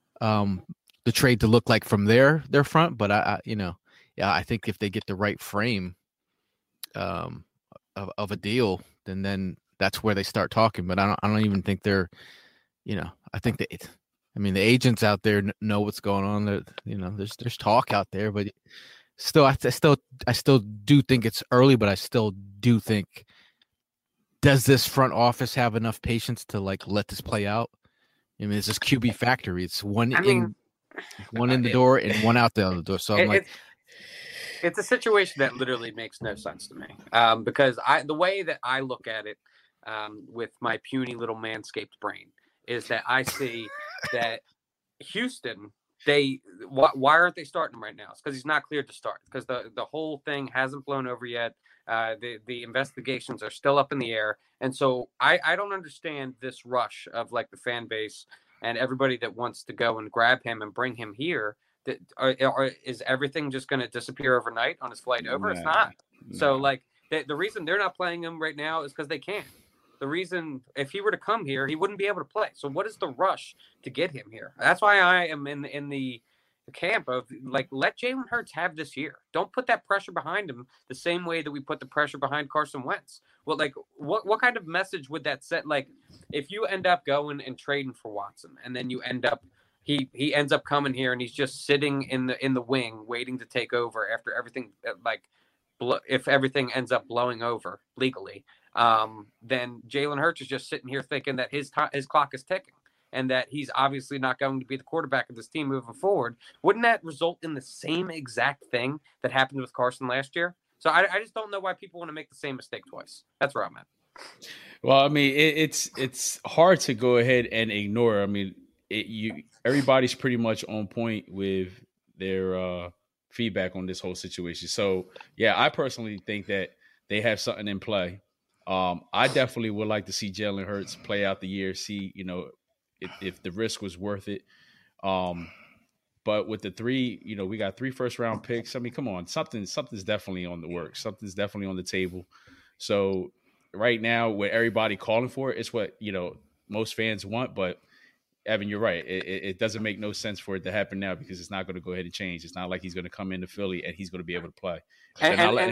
the trade to look like from their front, but I think if they get the right frame of a deal, then that's where they start talking. But I don't even think they're, I think that the agents out there know what's going on. There's talk out there, but still, I still do think it's early. But I still do think, does this front office have enough patience to let this play out? It's this QB factory. It's one in the door and one out the other door. So it's a situation that literally makes no sense to me. Because the way that I look at it, with my puny little manscaped brain, is that I see that Houston, why aren't they starting him right now? It's because he's not cleared to start, because the whole thing hasn't blown over yet. The investigations are still up in the air. And so I don't understand this rush of the fan base and everybody that wants to go and grab him and bring him here. Is everything just going to disappear overnight on his flight over? It's not. So the reason they're not playing him right now is because they can't. The reason, if he were to come here, he wouldn't be able to play. So what is the rush to get him here? That's why I am in the camp of let Jalen Hurts have this year. Don't put that pressure behind him the same way that we put the pressure behind Carson Wentz. Well, what kind of message would that set? If you end up going and trading for Watson, and then you end up he ends up coming here and he's just sitting in the wing waiting to take over after everything, if everything ends up blowing over legally. Then Jalen Hurts is just sitting here thinking that his clock is ticking and that he's obviously not going to be the quarterback of this team moving forward. Wouldn't that result in the same exact thing that happened with Carson last year? So I just don't know why people want to make the same mistake twice. That's where I'm at. Well, it's hard to go ahead and ignore. Everybody's pretty much on point with their feedback on this whole situation. So yeah, I personally think that they have something in play. I definitely would like to see Jalen Hurts play out the year, see, if the risk was worth it. But with the three, we got 3 first-round picks. Come on, something's definitely on the works. Something's definitely on the table. So right now, with everybody calling for it, it's what, most fans want. But Evan, you're right. It doesn't make no sense for it to happen now because it's not going to go ahead and change. It's not like he's going to come into Philly and he's going to be able to play. But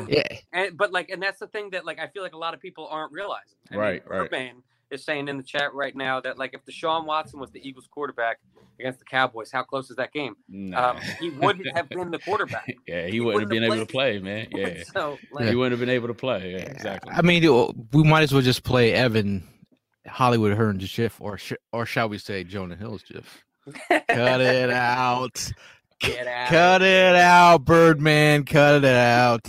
that's the thing that I feel like a lot of people aren't realizing. Right. Urban is saying in the chat right now that if Deshaun Watson was the Eagles quarterback against the Cowboys, how close is that game? Nah. He wouldn't have been the quarterback. Yeah, he wouldn't have been able to play, man. Yeah, so, he wouldn't have been able to play. Yeah, exactly. We might as well just play Evan Hollywood Hearns GIF, or shall we say Jonah Hill's GIF? Cut it out. Get out. Cut it out, Birdman. Cut it out.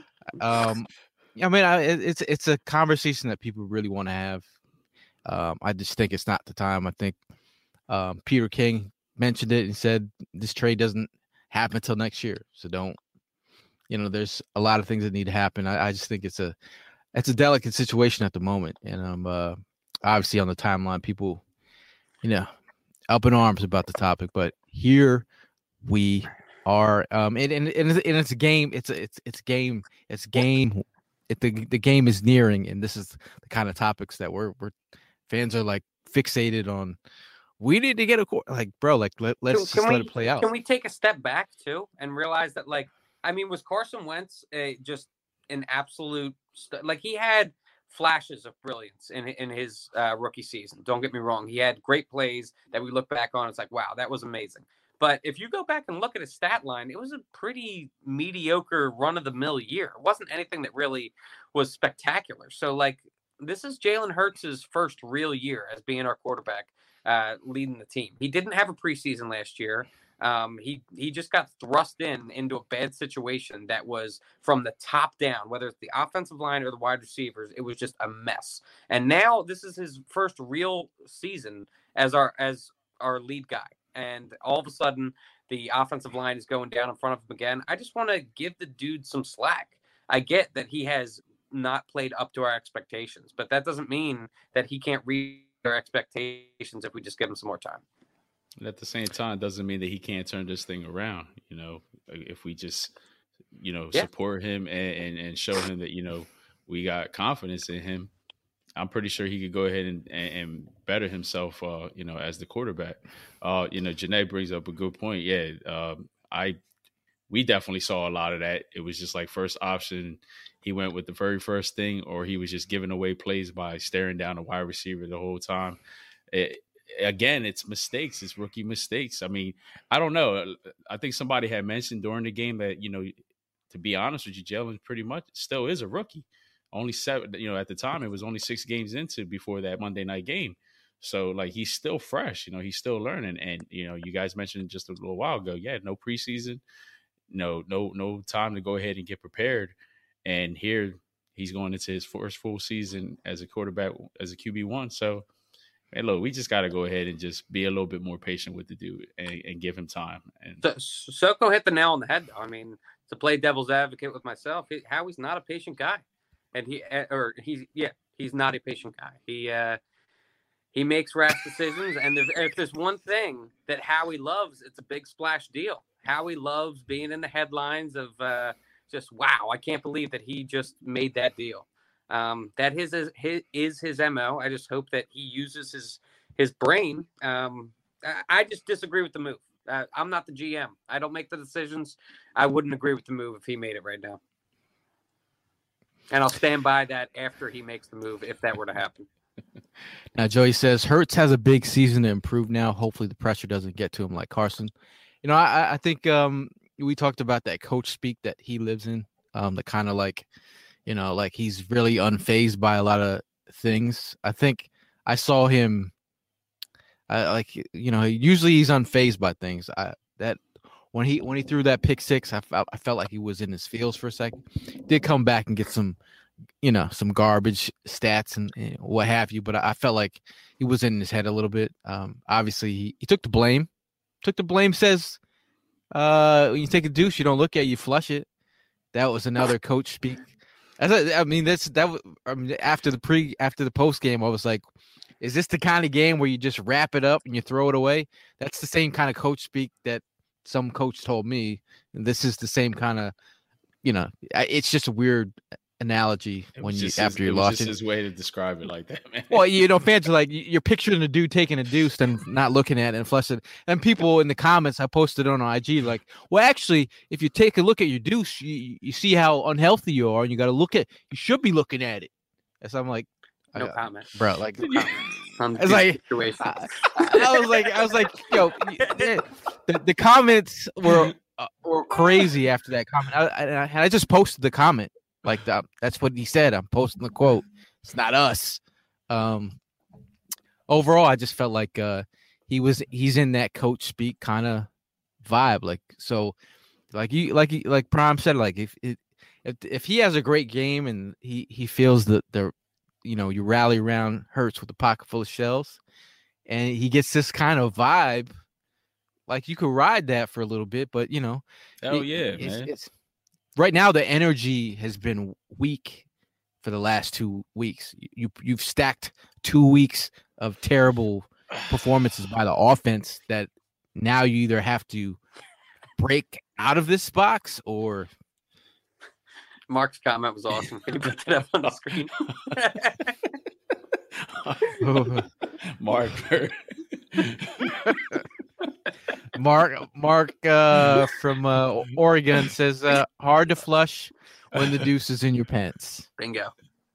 It's a conversation that people really want to have. I just think it's not the time. I think Peter King mentioned it and said this trade doesn't happen until next year. So there's a lot of things that need to happen. I just think it's a delicate situation at the moment, and obviously on the timeline, people, up in arms about the topic. But here we are, and it's a game. It's game. The game is nearing, and this is the kind of topics that we're fans are fixated on. We need to get let's just let it play out. Can we take a step back too and realize that was Carson Wentz just an absolute he had flashes of brilliance in his rookie season. Don't get me wrong. He had great plays that we look back on. It's wow, that was amazing. But if you go back and look at his stat line, it was a pretty mediocre run-of-the-mill year. It wasn't anything that really was spectacular. So, this is Jalen Hurts' first real year as being our quarterback. leading the team. He didn't have a preseason last year. He just got thrust into a bad situation that was from the top down, whether it's the offensive line or the wide receivers. It was just a mess. And now this is his first real season as our lead guy. And all of a sudden, the offensive line is going down in front of him again. I just want to give the dude some slack. I get that he has not played up to our expectations, but that doesn't mean that he can't reach our expectations if we just give him some more time. And at the same time, it doesn't mean that he can't turn this thing around. If we just, support him and show him that, we got confidence in him, I'm pretty sure he could go ahead and better himself, as the quarterback. Janae brings up a good point. Yeah, we definitely saw a lot of that. It was just like first option, he went with the very first thing, or he was just giving away plays by staring down a wide receiver the whole time. Again, it's mistakes. It's rookie mistakes. I mean, I don't know. I think somebody had mentioned during the game that, to be honest with you, Jalen pretty much still is a rookie. Only 7, at the time, it was only 6 games into before that Monday night game. So, like, he's still fresh. He's still learning. And, you guys mentioned just a little while ago, no preseason, no time to go ahead and get prepared. And here he's going into his first full season as a quarterback, as a QB1. So, hey, look, we just got to go ahead and just be a little bit more patient with the dude and give him time. And Soko hit the nail on the head, though. I mean, to play devil's advocate with myself, Howie's not a patient guy. And he's not a patient guy. He makes rash decisions. And if there's one thing that Howie loves, it's a big splash deal. Howie loves being in the headlines of just, wow, I can't believe that he just made that deal. That is his MO. I just hope that he uses his brain. I just disagree with the move. I'm not the GM. I don't make the decisions. I wouldn't agree with the move if he made it right now. And I'll stand by that after he makes the move, if that were to happen. Now, Joey says, Hurts has a big season to improve now. Hopefully the pressure doesn't get to him like Carson. I think we talked about that coach speak that he lives in, the kind of like, like he's really unfazed by a lot of things. I think I saw him, usually he's unfazed by things. When he threw that pick 6, I felt like he was in his feels for a second. Did come back and get some garbage stats and what have you, but I felt like he was in his head a little bit. Obviously, he took the blame. Says, when you take a deuce, you don't look at it, you flush it. That was another coach speak. After the post game, I was like, is this the kind of game where you just wrap it up and you throw it away? That's the same kind of coach speak that some coach told me. And this is the same kind of, it's just a weird analogy after you lost it. His way to describe it like that, man. Well, fans are like, you're picturing a dude taking a deuce and not looking at it and flush it. And people in the comments, I posted on IG, like, well, actually, if you take a look at your deuce, you see how unhealthy you are, and you should be looking at it. And so I'm like, no comment, bro. Like, it's like I was like, yo, the comments were crazy after that comment. I just posted the comment. Like that's what he said. I'm posting the quote. It's not us. Overall, I just felt like he's in that coach speak kind of vibe. Like Prime said, like if he has a great game and he feels that you rally around Hurts with a pocket full of shells, and he gets this kind of vibe, like you could ride that for a little bit, but man. Right now, the energy has been weak for the last 2 weeks. You've stacked 2 weeks of terrible performances by the offense that now you either have to break out of this box or. Mark's comment was awesome. Can you put that up on the screen? Mark from Oregon says, hard to flush when the deuce is in your pants. Bingo.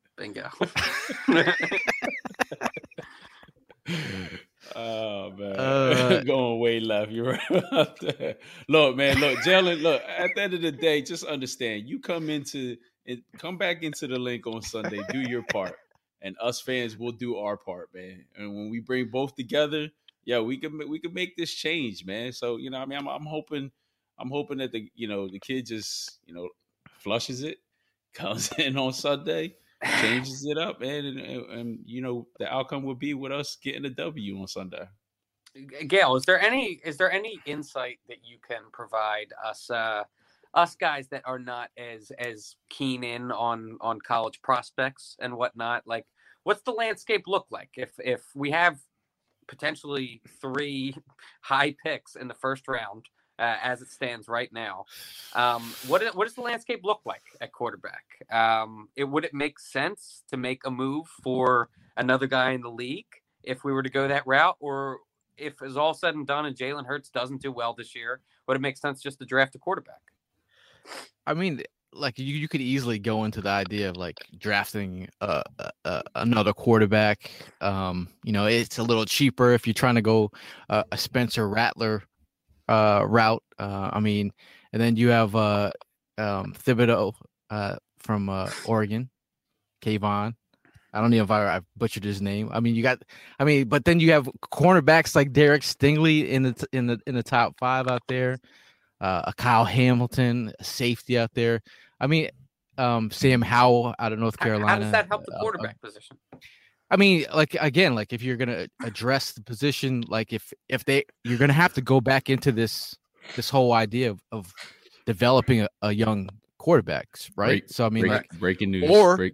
Oh, man. Going way left. You're right about that. Look, Jalen, at the end of the day, just understand, you come back into the link on Sunday, do your part. and us fans will do our part, man. And when we bring both together, yeah, we can make this change, man. So I mean, I'm hoping that the kid just flushes it, comes in on Sunday, changes it up, man, and the outcome will be with us getting a W on Sunday. Gail, is there any insight that you can provide us guys that are not as keen in on college prospects and whatnot? Like, what's the landscape look like if we have potentially 3 high picks in the first round as it stands right now? What does the landscape look like at quarterback? Would it make sense to make a move for another guy in the league if we were to go that route, or if it's all said and done and Jalen Hurts doesn't do well this year, would it make sense just to draft a quarterback? I mean, like you could easily go into the idea of like drafting another quarterback. It's a little cheaper if you're trying to go a Spencer Rattler route. I mean, and then you have Thibodeau from Oregon, Kayvon. I don't know if I butchered his name. I mean, but then you have cornerbacks like Derek Stingley in the top 5 out there. A Kyle Hamilton, a safety out there. I mean, Sam Howell out of North Carolina. How does that help the quarterback position? I mean, like again, like if you're gonna address the position, like if you're gonna have to go back into this whole idea of developing a young quarterbacks, right? So I mean, breaking news,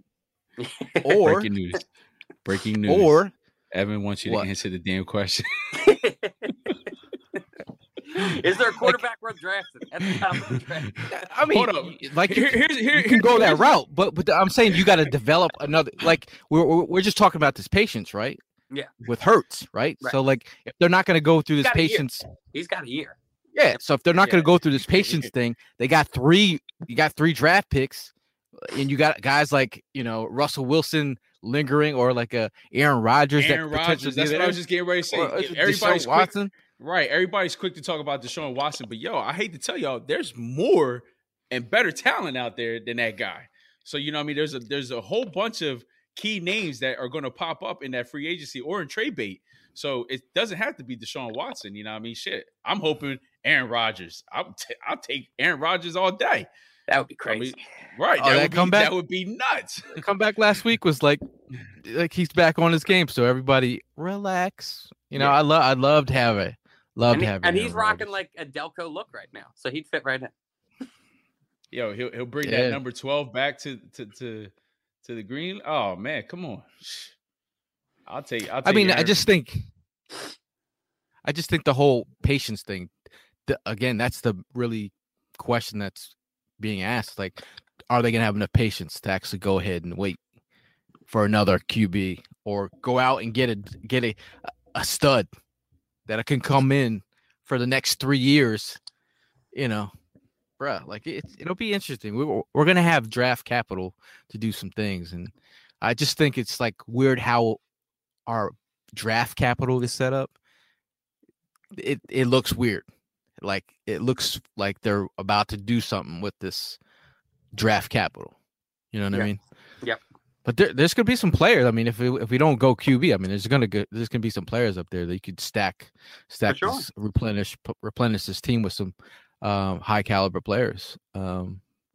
breaking news, or Evan wants you to answer the damn question. Is there a quarterback worth drafting at the top of the draft? I mean, hold up. Like you can go that route, but I'm saying you got to develop another. Like we're just talking about this patience, right? Yeah. With Hurts, right? So like if they're not going to go through this patience, he's got a year. Yeah. So if they're not going to go through this patience thing, they got 3. You got 3 draft picks, and you got guys like Russell Wilson lingering, or like Aaron Rodgers. That's what I was just getting ready to say. Everybody's Watson. Right. Everybody's quick to talk about Deshaun Watson, but I hate to tell y'all, there's more and better talent out there than that guy. So, I mean, there's a whole bunch of key names that are going to pop up in that free agency or in trade bait. So it doesn't have to be Deshaun Watson. I mean, shit. I'm hoping Aaron Rodgers. I'll take Aaron Rodgers all day. That would be crazy. I mean, that would be nuts. The comeback last week was like he's back on his game. So everybody relax. I'd love to have it. And he's rocking like a Delco look right now, so he'd fit right in. He'll bring that number 12 back to the green. Oh man, come on! I'll take. I mean, I just think the whole patience thing. Again, that's the really question that's being asked. Like, are they going to have enough patience to actually go ahead and wait for another QB, or go out and get a stud that can come in for the next 3 years, bruh, like it'll be interesting. We're going to have draft capital to do some things. And I just think it's like weird how our draft capital is set up. It looks weird. Like it looks like they're about to do something with this draft capital. You know what I mean? Yeah. But there's gonna be some players. I mean, if we don't go QB, I mean, there's gonna be some players up there that you could stack, sure. this, replenish this team with some high caliber players. Let's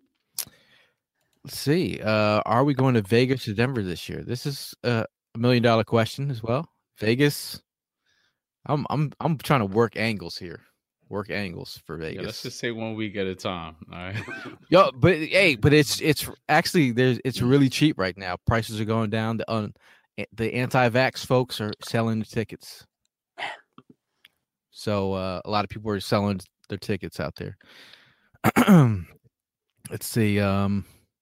see. Are we going to Vegas or Denver this year? This is $1 million question as well. Vegas. I'm trying to work angles here. Work angles for Vegas. Yeah, let's just say 1 week at a time. All right. But it's actually it's really cheap right now. Prices are going down. The anti-vax folks are selling the tickets. So a lot of people are selling their tickets out there. Let's see. Man,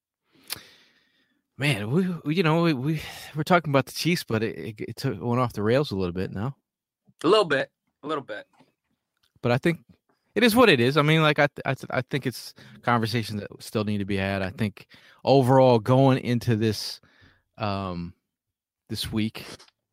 we're talking about the Chiefs, but it went off the rails a little bit now. A little bit. But I think it is what it is. I mean, like I think it's conversations that still need to be had. I think overall going into this this week,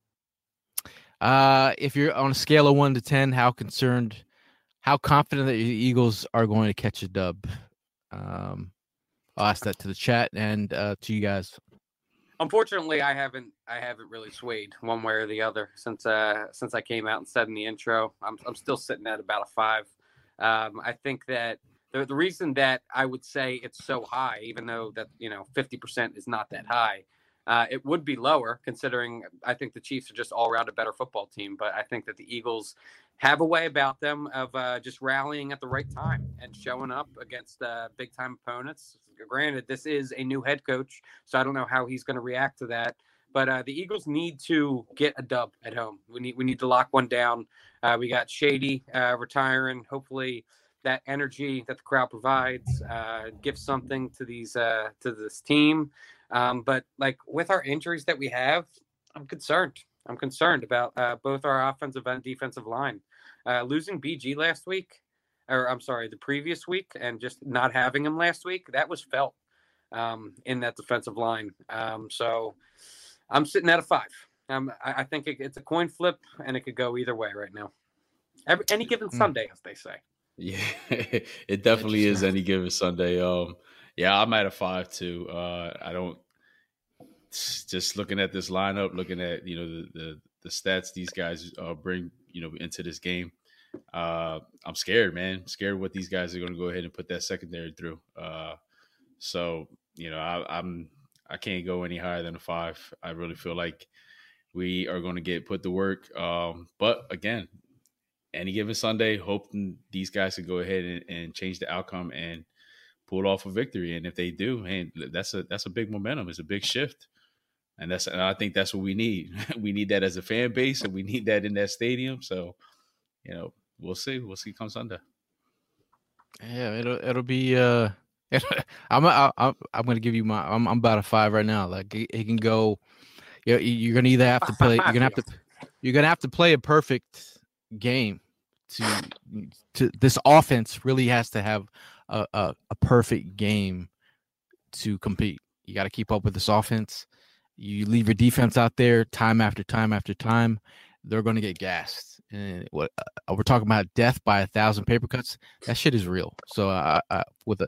if you're on a scale of 1 to 10, how confident that the Eagles are going to catch a dub? I'll ask that to the chat and to you guys. Unfortunately, I haven't really swayed one way or the other since I came out and said in the intro. I'm still sitting at about a 5. I think that the reason that I would say it's so high, even though that 50% is not that high, it would be lower considering I think the Chiefs are just all around a better football team. But I think that the Eagles have a way about them of just rallying at the right time and showing up against big time opponents. Granted, this is a new head coach, so I don't know how he's going to react to that. But the Eagles need to get a dub at home. We need to lock one down. We got Shady retiring. Hopefully, that energy that the crowd provides gives something to this team. But like with our injuries that we have, I'm concerned. I'm concerned about both our offensive and defensive line. Losing BG last week, or I'm sorry, the previous week, and just not having him last week, that was felt in that defensive line. So I'm sitting at a 5. I think it's a coin flip, and it could go either way right now. Any given Sunday, as they say. Yeah, it definitely is any given Sunday. Yeah, I'm at a 5 too. I don't just looking at this lineup, looking at the stats these guys bring into this game. I'm scared, man. Scared what these guys are going to go ahead and put that secondary through. So I can't go any higher than a 5. I really feel like we are going to get put to work. But again, any given Sunday, hoping these guys can go ahead and change the outcome and pull off a victory. And if they do, man, that's a big momentum. It's a big shift. And I think that's what we need. We need that as a fan base, and we need that in that stadium. So, we'll see. We'll see come Sunday. Yeah, it'll be. I'm going to give you I'm about a 5 right now. Like it can go. You're going to either have to play. You're going to have to play a perfect game to this offense really has to have a perfect game to compete. You got to keep up with this offense. You leave your defense out there time after time after time, they're going to get gassed. And we're talking about death by 1,000 paper cuts. That shit is real. So with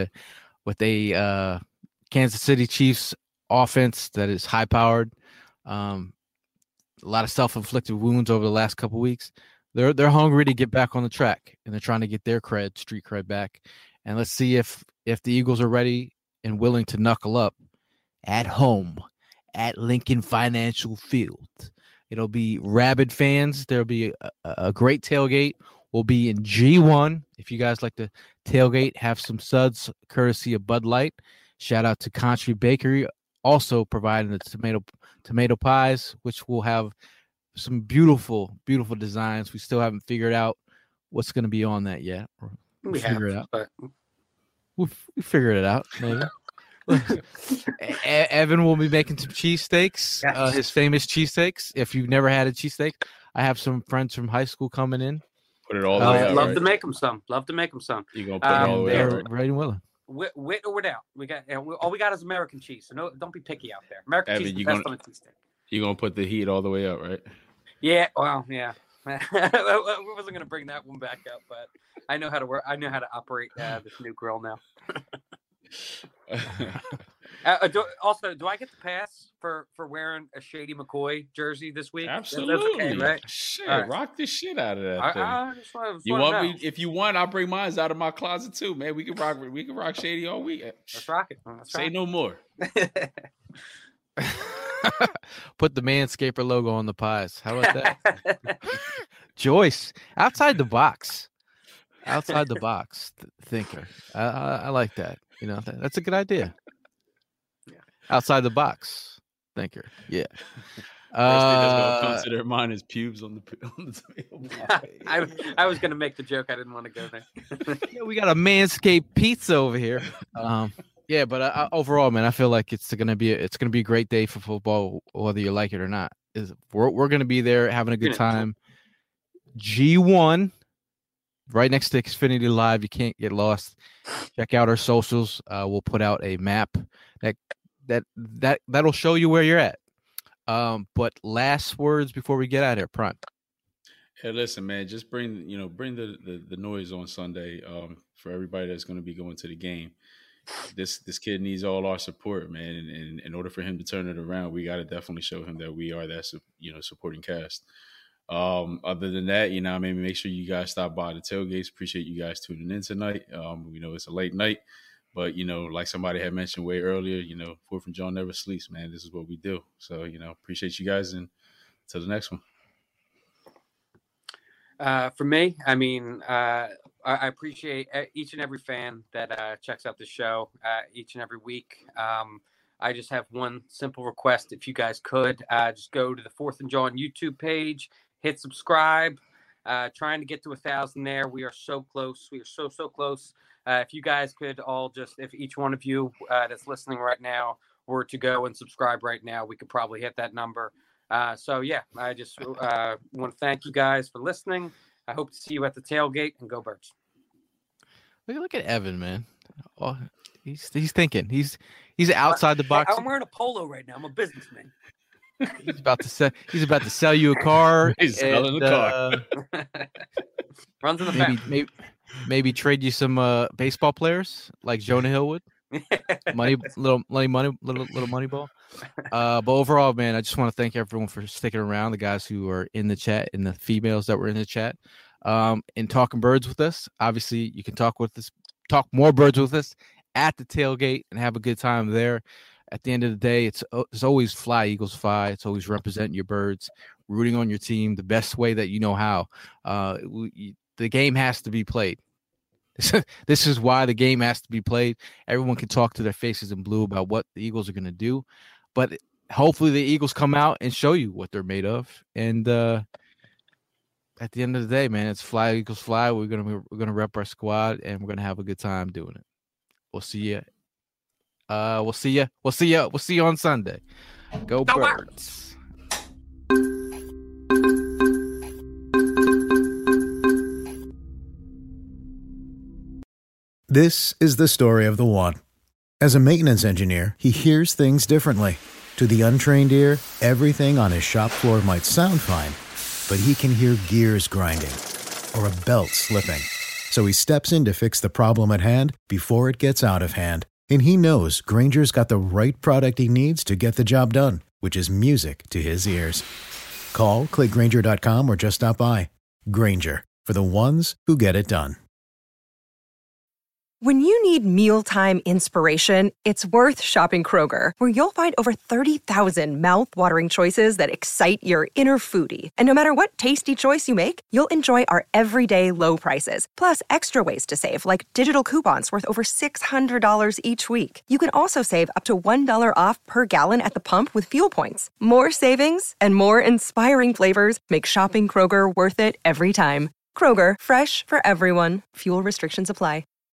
a Kansas City Chiefs offense that is high powered, a lot of self-inflicted wounds over the last couple of weeks. They're hungry to get back on the track, and they're trying to get their street cred back. And let's see if the Eagles are ready and willing to knuckle up at home at Lincoln Financial Field. It'll be rabid fans. There'll be a great tailgate. We'll be in G1. If you guys like to tailgate, have some suds courtesy of Bud Light. Shout out to Country Bakery, also providing the tomato pies, which will have some beautiful, beautiful designs. We still haven't figured out what's going to be on that yet. We figure it out. But we figured it out. Maybe. Evan will be making some cheesesteaks, yes. His famous cheesesteaks. If you've never had a cheesesteak, I have some friends from high school coming in. Put it all the way out. Love to make them some. You're going to put it all the way they're out. Right? Ready and willing. With or without. All we got is American cheese. So don't be picky out there. American cheese is the best on a cheesesteak. You're going to put the heat all the way up, right? Yeah. Well, yeah. We wasn't going to bring that one back up, but I know how to work. I know how to operate this new grill now. Do I get the pass for wearing a Shady McCoy jersey this week? Absolutely. That's okay, right? Shit, right. Rock the shit out of that thing. You want me? If you want, I'll bring mine out of my closet too, man. We can rock Shady all week. Let's rock it. Say no more. Put the Manscaper logo on the pies. How about that? Joyce, outside the box thinker. I like that. That's a good idea. Yeah. Outside the box thinker. Yeah. Consider mine as pubes on the table. I was gonna make the joke. I didn't want to go there. Yeah, we got a Manscaped pizza over here. Yeah, but overall, man, I feel like it's gonna be a great day for football, whether you like it or not. We're gonna be there having a good time. G1, right next to Xfinity Live. You can't get lost. Check out our socials. We'll put out a map that'll show you where you're at. But last words before we get out of here, Prime. Hey, listen, man, just bring the noise on Sunday for everybody that's going to be going to the game. this kid needs all our support, man. And in order for him to turn it around, we got to definitely show him that we are that, supporting cast. Other than that, maybe make sure you guys stop by the tailgates. Appreciate you guys tuning in tonight. We know it's a late night, but like somebody had mentioned way earlier, 4th and John never sleeps, man. This is what we do. So, appreciate you guys, and till the next one. For me, I mean, I appreciate each and every fan that checks out the show each and every week. I just have one simple request. If you guys could just go to the 4th and John YouTube page, hit subscribe, trying to get to 1,000 there. We are so close. We are so close. If you guys could all if each one of you that's listening right now were to go and subscribe right now, we could probably hit that number. So yeah, I just want to thank you guys for listening. I hope to see you at the tailgate, and go Birds. Look at Evan, man. Oh, he's thinking. He's outside the box. I'm wearing a polo right now. I'm a businessman. He's about to sell you a car. He's selling the car. Runs in the family. Maybe trade you some baseball players like Jonah Hill would. little money ball. But overall, man, I just want to thank everyone for sticking around. The guys who are in the chat and the females that were in the chat, and talking birds with us. Obviously, you can talk more birds with us at the tailgate and have a good time there. At the end of the day, it's always fly, Eagles fly. It's always representing your birds, rooting on your team the best way that you know how. The game has to be played. This is why the game has to be played. Everyone can talk to their faces in blue about what the Eagles are going to do, but hopefully the Eagles come out and show you what they're made of. And at the end of the day, man, it's fly, Eagles fly. We're gonna rep our squad, and we're gonna have a good time doing it. We'll see you. We'll see you on Sunday. Go Birds. This is the story of the one. As a maintenance engineer, he hears things differently. To the untrained ear, everything on his shop floor might sound fine, but he can hear gears grinding or a belt slipping. So he steps in to fix the problem at hand before it gets out of hand. And he knows Grainger's got the right product he needs to get the job done, which is music to his ears. Call, click Grainger.com, or just stop by. Grainger, for the ones who get it done. When you need mealtime inspiration, it's worth shopping Kroger, where you'll find over 30,000 mouth-watering choices that excite your inner foodie. And no matter what tasty choice you make, you'll enjoy our everyday low prices, plus extra ways to save, like digital coupons worth over $600 each week. You can also save up to $1 off per gallon at the pump with fuel points. More savings and more inspiring flavors make shopping Kroger worth it every time. Kroger, fresh for everyone. Fuel restrictions apply.